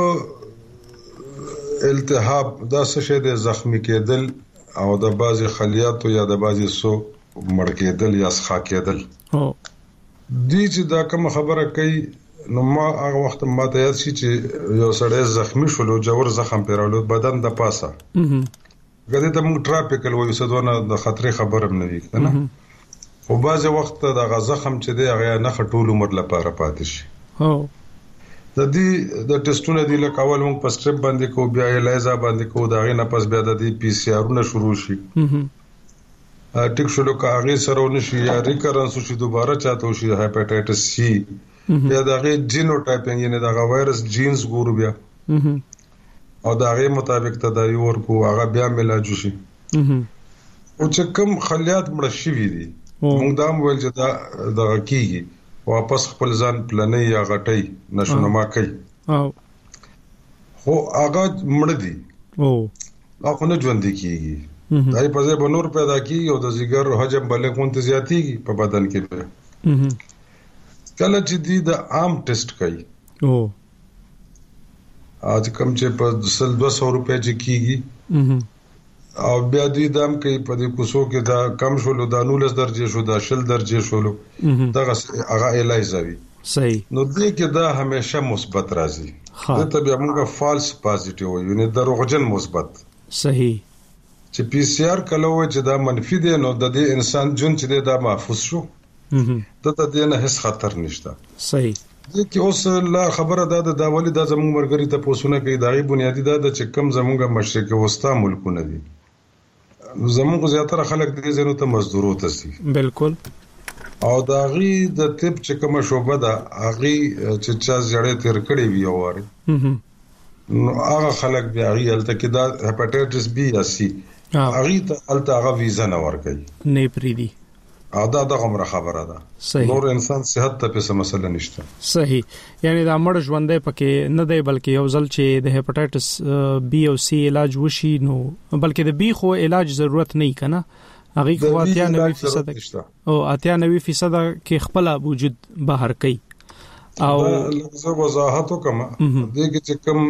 Speaker 8: التهاب دا څه شی د زخمی کېدل او د بازي خلیاتو یا د بازي سو مړ کېدل یا ښه کېدل
Speaker 5: او
Speaker 8: دي چې دا کوم خبره کوي نو ما هغه وخت ما ته یاد شي چې یو سړی زخمی شول او جوړ زخم پیرالو بدن د پاسه غږی ته موږ ټراپیکل وایو سدونه د خطرې خبره نه وي کنه او بعض وخت د غزخم چې دی هغه نه خټول عمر لپاره پاتې شي.
Speaker 5: هو
Speaker 8: د دې د ټیسټونو دی لکه اول موږ په سټریپ باندې کو بیا ایلایزا باندې کو دا غي نه پس بیا د دې پی سی آرونه شروع شي ټیک شلو کا هغه سره ونشي یا ریکرنس شي دوباره چاته شي هپاتایټس سی یا دغه جینوټایپینګ یعنی دغه وایرس جینز ګورو بیا او دغه مطابق تداوی ورکو هغه بیا ملاجو شي او چې کوم خلیات مړ شي وي دي موږ دا ویل چې دا دغه کیږي واپس خپل ځان پلانې یا غټي نشونما کوي
Speaker 5: او
Speaker 8: خو هغه مړ دي
Speaker 5: او
Speaker 8: هغه نه ژوند کیږي دای په ځای بنور پیدا کیږي او د زیګر حجم بلې کونته زیاتیږي په بدن کې به کله چې دی د عام ټیسټ کوي
Speaker 5: او
Speaker 8: اج کم چې په سل دو سو روپے چې کیږي او بیا دوی دام کوي په دې کوسو کې دا کم شول دا نولس درجه شو دا شل درجه شول دا هغه الایزاوی
Speaker 5: صحیح
Speaker 8: نو دې کې دا همیشه مثبت راځي دا ته بیا موږ فالس پازیټیو وایو یعنی دروغجن مثبت
Speaker 5: صحیح
Speaker 8: چې پی سی آر کله و چې دا منفي دی نو د دې انسان جون چې دا محفوظ شو ته ته دې نه هیڅ خطر نشته.
Speaker 5: صحیح
Speaker 8: دې کې اوس لا خبره ده د داولي د زموږ مرګري ته پوسونه کوي دغه بنیادی ده چې کم زموږه مشرق وسطا ملکونه دي زموږ زیاتره خلک دې زینو ته مزدورو ته سي
Speaker 5: بالکل
Speaker 8: او داغي د طب چې کوم شوبه ده هغه چې چا زړه تیر کړی وی اوره نو هغه خلک بیا هغه الته کې دا هپاتایټس بی یا سی هغه ته الته هغه ویزا نه ورکړي
Speaker 5: نه پریدي
Speaker 8: ادا دا غمره خبره ده نور انسان صحت ته په مسله نشته.
Speaker 5: صحیح یعنی دا مړ ژوندې پکې نه دی بلکې یو ځل چې د هپاتایټس بی او سی علاج وشي نو بلکې د بی خو علاج ضرورت نه کنه هغه خو اتیا نوي فیصد او اتیا نوي فیصد کې خپل وجود بهر کوي او
Speaker 8: زه وضاحت وکم دغه چې کوم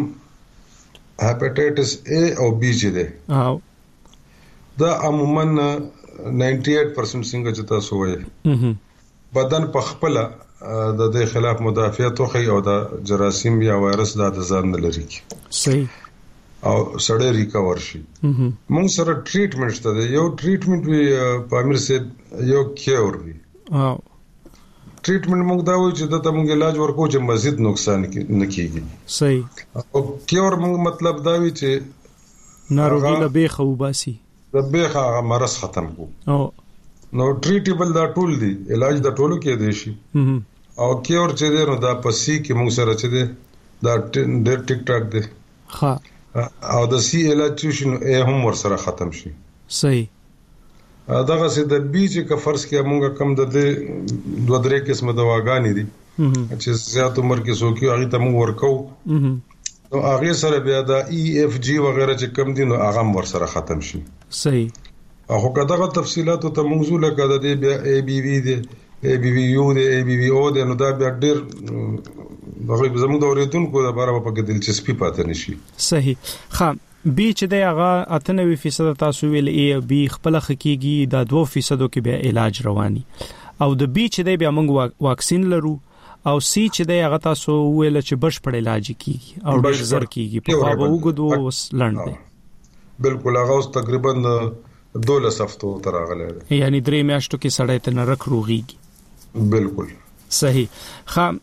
Speaker 8: هپاتایټس ا او بی چې ده
Speaker 5: او
Speaker 8: دا عموما نائنٹی ایٹ پرسنٹ څنګه چې تاسو وایي بدن په خپل د دې خلاف مدافعت کوي او د جراثیم یا وایرس د ځان نه لري
Speaker 5: صحیح
Speaker 8: او سړی ریکور شي موږ سره ټریټمنټ شته یو ټریټمنټ وی پامیر سه یو کیور وی
Speaker 5: او
Speaker 8: ټریټمنټ موږ دا وایو چې د موږ علاج ورکو چې مزید نقصان نه کیږي
Speaker 5: صحیح
Speaker 8: او کیور موږ مطلب دا وی چې
Speaker 5: ناروغي له به خو باسي
Speaker 8: د به هغه مرض ختم کو
Speaker 5: او
Speaker 8: نو ټریټیبل دا ټول دی علاج د ټولو کې دی شي او کیور چې دی نو دا پسې کې موږ سره چې دی دا ډېر ټیک ټاک دی
Speaker 5: ها
Speaker 8: او د سی علاج چې شنو ا هم ور سره ختم شي
Speaker 5: صحیح
Speaker 8: دغه سي د بي چې کا فرض کې موږ کم د دې دوه درې قسمه دواګانې دي چې زیات عمر کې سو کې هغه ته موږ ورکو نو هغه سره بیا د ای اف جی وغیرہ چې کم دي نو هغه ور سره ختم شي
Speaker 5: صحیح
Speaker 8: هغه کداغه تفصيلات ته موضوع لکه د دې بیا ای بی وی دی ای بی وی یو دی ای بی وی او دی نو دا بیا ډیر هغه زموږ د اوریدونکو د باره په کې دلچسپي پاتې نشي.
Speaker 5: صحیح خام بي چې د هغه اته نوي فیصد تاسو ویل ای بي خپل حقيقي د دوه فیصد کې بیا علاج رواني او د بي چې د بیا موږ واکسین لرو او سی چې د هغه تاسو ویل چې بشپړ علاج کیږي او ډیر زر کیږي په هغه وګدو وس لند دی
Speaker 8: بالکل هغه اوس تقریبا دولس هفتو تر غلې
Speaker 5: یعنی درې میاشتو کې سړی ته نه رک روغيږي
Speaker 8: بالکل
Speaker 5: صحیح. خام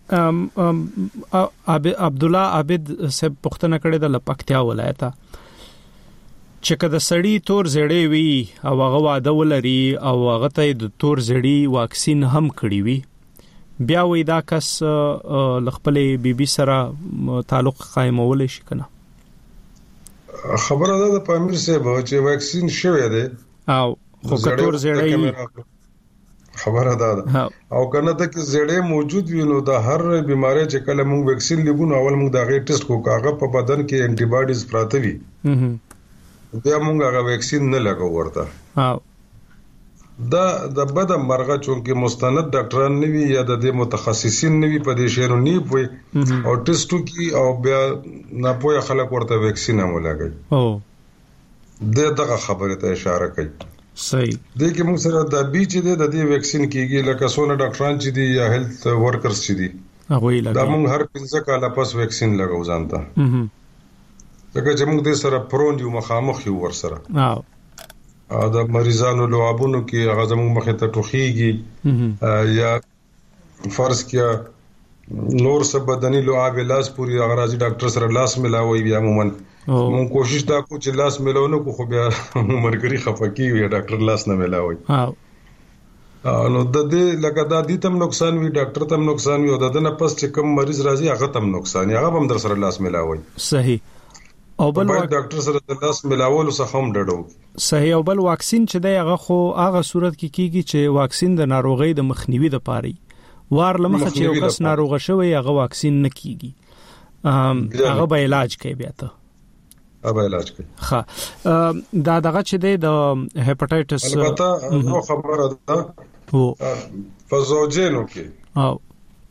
Speaker 5: عبد الله عابد صاحب پښتنه کړي د لپکتیا ولایته چې کله سړی تور زړې وي او هغه واده ولري او هغه ته د تور زړی واکسین هم کړی وي بیا وې دا کس لخپلې بي بي سره تعلق قائمول شي کنه.
Speaker 8: خبره ده د پامیر صاحب چې واکسین شوی دی
Speaker 5: او خو کتور زړی
Speaker 8: خبره ده او کنه ته کې زړې موجود وي نو د هر بیماری چې کله موږ واکسین لګو نو اول موږ دا غي ټیسټ کو کاغه په بدن کې انټي باډیز پراته وي بیا موږ هغه واکسین نه لګو ورته
Speaker 5: او
Speaker 8: دا د بده مرغه چونکه مستند ډاکټران نوي یا د متخصصین نوي په دې شیرو نی پوي او ټیسټو کی او بیا نه پوي خلک ورته واکسین هم لګي
Speaker 5: او
Speaker 8: د دغه خبره ته اشاره کوي.
Speaker 5: صحیح.
Speaker 8: د کې موږ سره د بي چې د دې واکسین کیږي لکه څونه ډاکټران چې دي یا هیلث ورکرز چې دي
Speaker 5: هغه یې لګي
Speaker 8: دا موږ هر پنځه کاله پس واکسین لګو ځانته ځکه چې موږ د سره پرون یو مخامخ یو ور سره
Speaker 5: او
Speaker 8: ا د مریضانو لوابونو کې هغه زموږ مخه ته ټوخيږي یا فرض کیا نور څه بدني لواب لاس پوری هغه راځي ډاکټر سره لاس ملاوي بیا عموما مون کوشش دا کو چې لاس ملاونه کو خو بیا مرګري خفقي وي ډاکټر لاس نه ملاوي
Speaker 5: ها
Speaker 8: نو د دې لکه دا دي تم نقصان وي ډاکټر تم نقصان وي او د نه پس چې کم مریض راځي هغه تم نقصان هغه هم در سره لاس ملاوي.
Speaker 5: صحیح. او بل
Speaker 8: واک... ډاکټر سره د لاس ملاولو څخه هم ډډو.
Speaker 5: صحیح. او بل واکسین چې دی هغه خو هغه صورت کې کیږي چې واکسین د ناروغۍ د مخنیوي د پاره وار لمخه چې یو کس ناروغ شوی هغه واکسین نه کیږي هغه به علاج کوي بیا ته
Speaker 8: هغه علاج کوي.
Speaker 5: ها دا دغه چې دی د هپاتایټس
Speaker 8: البته نو خبره ده
Speaker 5: او
Speaker 8: فزوجینو کې
Speaker 5: او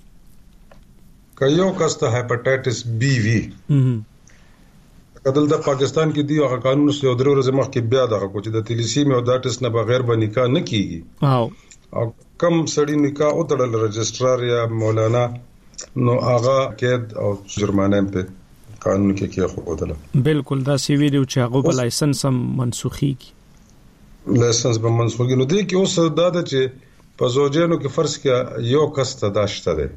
Speaker 8: کایو کس ته هپاتایټس بی وی کدل د پاکستان کې دی هغه قانون سره درو ورځې مخکې بیا دغه کوچ د تلیسیم او د ټیسټ نه بغیر به نکاح نه کیږي
Speaker 5: او
Speaker 8: او کم سړی نکاح او تړل رجسترار یا مولانا نو هغه کې او جرمانه په قانون کې کې خو بدله
Speaker 5: بالکل دا سی ویډیو چې هغه په لایسنس هم منسوخي کی
Speaker 8: لایسنس به منسوخي نو دی کې اوس دا د چې په زوجینو کې فرض کې یو کس ته داشته ده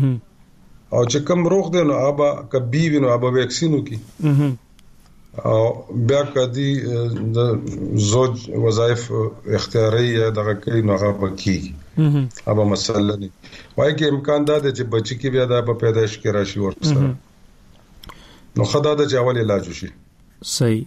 Speaker 8: او چې کم روغ دی نو ابا کبي وینو ابا ویکسینو کی او بیا کدي د زوج وظایف اختیاري دغه کوي نو هغه بکیږي ابا مسله نه وای کې امکان ده چې بچی کې بیا د پیدائش کې راشي ورسره نو خدای د جوال علاج وشي.
Speaker 5: صحیح.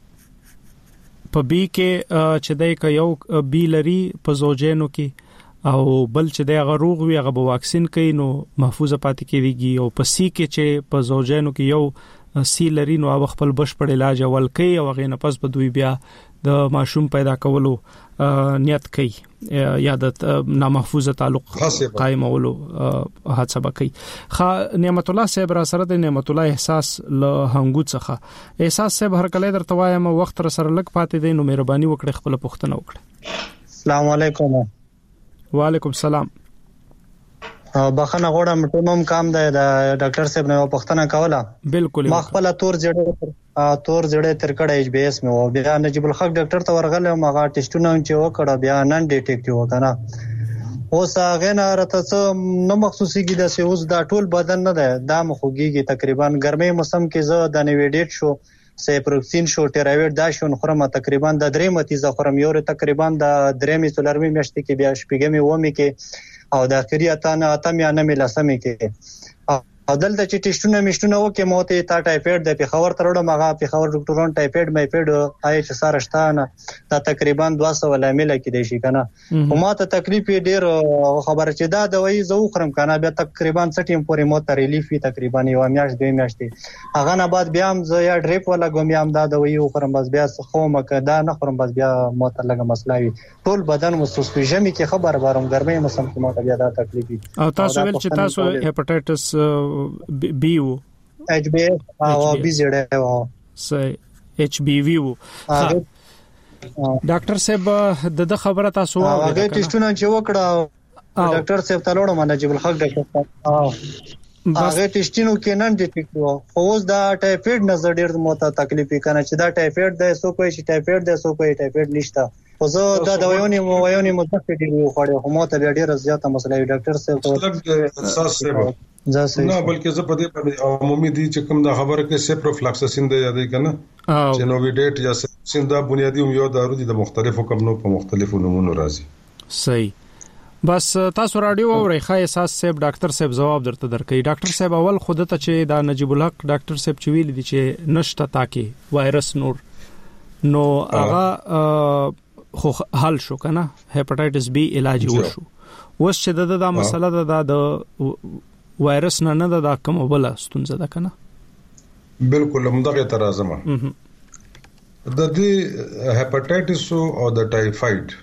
Speaker 5: په بي کې چې دای ک یو بي لري په زوجینو کې او بل چې دای هغه روغ وي هغه واکسین کوي نو محفوظه پاتې کیږي او په سي کې چې په زوجینو کې یو سی لري نو هغه خپل بشپړ علاج اول کوي او هغه نه پس په دوی بیا د ماشوم پیدا کولو نیت کوي یا د نامحفوظه تعلق قائمولو هڅه وکړي. خا نعمت الله صاحب را سره د نعمت الله احساس له هنګو څخه احساس صاحب هر کله درته وایم وخت را سره لګ پاتې دی نو مهرباني وکړئ خپل پوښتنه وکړئ.
Speaker 10: السلام علیکم.
Speaker 5: وعلیکم السلام.
Speaker 10: بخنه غوړم ټومم کام دی د ډاکټر صاحب نه پوښتنه کوله.
Speaker 5: بالکل.
Speaker 10: ما خپل تور زړه تور زړه تر کړه ایچ بي اس مې و بیا نجیب الحق ډاکټر ته ورغله ما ټیسټونه چې وکړه بیا نن ډیټیکټیو وکنه اوس هغه نه راته څه نو مخصوصي کې د سیوز دا ټول بدن نه ده دا مخوږي تقریبا ګرمي موسم کې زه د نیویډیټ شو سیپروکسین شو ټیراویډ دا شو خرم تقریبا د درې متیزه خرم یو تقریبا د درې می څلورمي میاشتې کې بیا شپږمي ومه کې او د اخري اتانه اتم یا نه مله سمې کې عدل د چې ټیسټونه مشتونه وکي موته تا ټایفاید د پیښور ترړو مغه پیښور ډاکټرون ټایفاید مې پیډ آی چې سره شتانه دا تقریبا دوه سوه لامل کې دی شي کنه او ما ته تکلیف ډیر خبر چې دا دوايي زو خرم کنه بیا تقریبا سټیم پورې مو ته ریلیف تقریبا یو میاشت دوه میاشتې هغه نه بعد بیا هم زه یا ډریپ ولا ګم یم دا دوايي خرم بس بیا خو مکه دا نه خرم بس بیا مو ته لګه مسلوي ټول بدن وسوسه ژمي کې خبر بارم ګرمي موسم کې مو ته بیا دا تکلیف
Speaker 5: او تاسو ول چې تاسو هپاتایټس بی وو
Speaker 10: ایچ بی او بی زیډ او
Speaker 5: سي ایچ بی وی وو ډاکټر صاحب د خبره تاسو
Speaker 10: هغه ټیسټونه چې وکړه ډاکټر صاحب ته لوړم نجیب الحق ډاکټر هغه ټیسټینو کې نن ډیټیکټ وو خو اوس دا ټایفاید نظر ډیر موته تکلیف کنه چې دا ټایفاید د سو کوی چې ټایفاید د سو کوی ټایفاید نشته خو زه دا دوايونه مو وایونه متفق دي خو خو مو ته ډیره زیاته مسله وي ډاکټر صاحب اساس سره نه بلکې زه په دې باندې عمومي دي چې کوم دا خبره کې سیپروفلاکسسین دی یادې کنه چې نوویډیټ یا سین دا بنیادی یو دارو دي د مختلفو کمنو په مختلفو نمونو راځي
Speaker 5: صحیح بس تاسو رادیو اورئ خای اساس صاحب ډاکټر صاحب جواب درته درکې ډاکټر صاحب اول خود ته چې دا نجیب الحق ډاکټر صاحب چې ویل دي چې نشته تاکي وایرس نور نو هغه خو حل شو کنه هپاتایټس بی علاج وشو وس چې دا د مسله ده د وایرس نه نه دا کوم بل ستونزه ده کنه
Speaker 8: بالکل همدغه ترازمه د دې هپاتایټس او د ټایفاید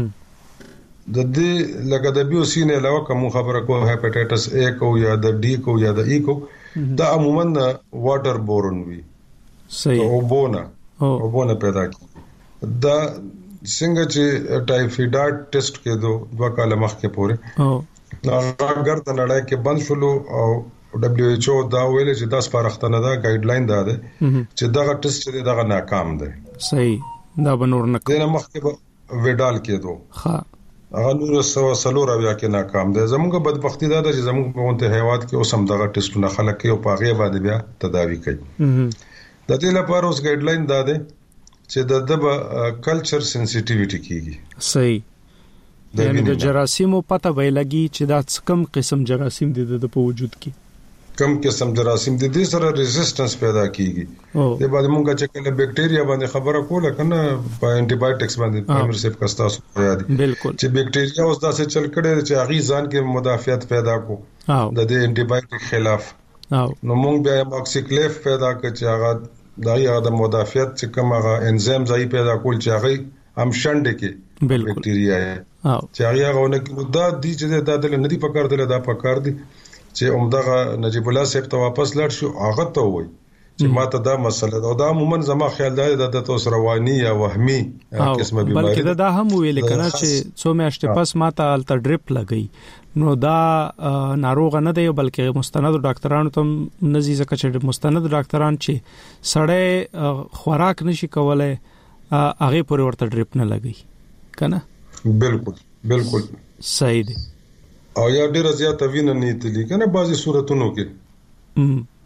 Speaker 8: د دې لکه د بیو سین علاوه کوم خبره کو هپاتایټس A کو یا د ډي کو یا د ای کو دا عموما واټر بورن وي
Speaker 5: صحیح
Speaker 8: او بونه او بونه پیدا کی دا څنګه چې ټایفاید ټیسټ کېدو دوه کاله مخکې پورې او اگر د نړۍ کې بند شلو او دبليو ایچ او دا ویل چې دا سپارښتنه ده ګایډ لاین ده چې دا ټیسټ دی دا ناکام دی
Speaker 5: صحیح دا بنور نه
Speaker 8: کله مخکې وډال کېدو
Speaker 5: ها
Speaker 8: هغه نور سو سلور بیا کې ناکام دي زموږ بدبختی دا ده چې زموږ په اونته حیوانات کې اوس هم دغه ټیسټونه خلک کوي او پاغه باندې بیا تداوی کوي د دې لپاره اوس ګایډ لاین دا ده چې د د کلچر سنسټیویټی کیږي
Speaker 5: صحیح یعنی د جراثیمو پته وی لګي چې دا کم قسم جراثیم دي د په وجود کې
Speaker 8: کم قسم جراثیم دي د سره ریزिस्टेंस پیدا کیږي د بعد مونږه چې کله بکټیریا باندې خبره کوله کنه په انټي بایوټکس باندې پرایمری سیف کستا سو یاد
Speaker 5: بالکل
Speaker 8: چې بکټیریا اوس داسې چل کړي چې اغي ځان کې مدافعت پیدا کو د دې انټي بایوټک خلاف نو مونږ بیا ماکسیکلیف پیدا کړ چې هغه دایي هغه مدافعت چې کوم هغه انزیم ځای پیدا کول چې هغه هم شنډ کې بکټیریا چې هغه غوونه کې دا دي چې دا د ندی پکار دي دا پکار دي چې عمدغه نجیب الله صاحب ته واپس لاړ شو هغه ته وای چې ماته دا مسله دا, دا عموما زما خیال دی د تاسو رواني یا وهمي قسمه بیماری
Speaker 5: بلکې دا هم ویل کنه چې څو میاشتې پس ماته الټر ډریپ لګی نو دا ناروغ نه دی بلکې مستند ډاکټرانو ته نزي ځکه چې مستند ډاکټران چې سړی خوراک نشي کولای هغه پورې ورته ډریپ نه لګي کنه
Speaker 8: بالکل بالکل
Speaker 5: صحیح دی
Speaker 8: او یا ډیر زیات وینه نیتلی کنه بعضی صورتونو کې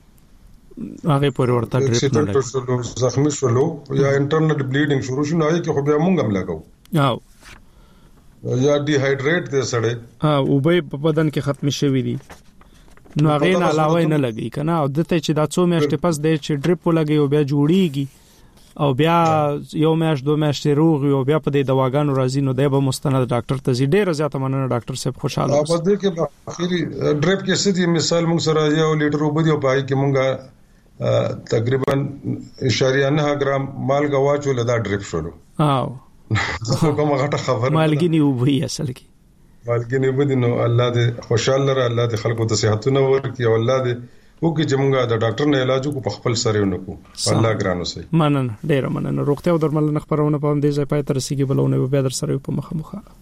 Speaker 5: هغه پر ورته ډریپ نه لګي
Speaker 8: زخمی شولو یا انټرنل بلیډینګ شروع شو نه کې خو بیا مونږ هم لګاو
Speaker 5: او
Speaker 8: یا ډی هایډریټ دې سړی
Speaker 5: ها او به په بدن کې ختم شوی دي نو هغه نه علاوه نه لګي کنه او دته چې دا څو میاشتې پس دې چې ډریپ ولګي او بیا جوړیږي او بیا یو میاشت دوه میاشتې روغ او بیا په دې دواګانو راځي نو د به مستند ډاکټر ته زی ډیر زیاته مننه ډاکټر صاحب خوشاله
Speaker 8: اوس په دې کې اخیری ډریپ کې څه دي مثال موږ سره یو لیټر وبدي او پای کې موږ تقریبا اشاریه نه ګرام مالګه واچول دا ډریپ شروع
Speaker 5: او
Speaker 8: کومه غټه خبره
Speaker 5: مالګی نیو وی اصل کې
Speaker 8: مالګی نیو بدي نو الله دې خوشاله را الله دې خلکو ته صحتونه ورکړي او الله دې وکي چې موږ د ډاکټر نه علاج کو په خپل سره ونکو الله ګرانو سي
Speaker 5: مننه ډیر مننه روغتیا او درملنه خبرونه په دې ځای پای تر سیګي بلونه به در سره په مخه مخه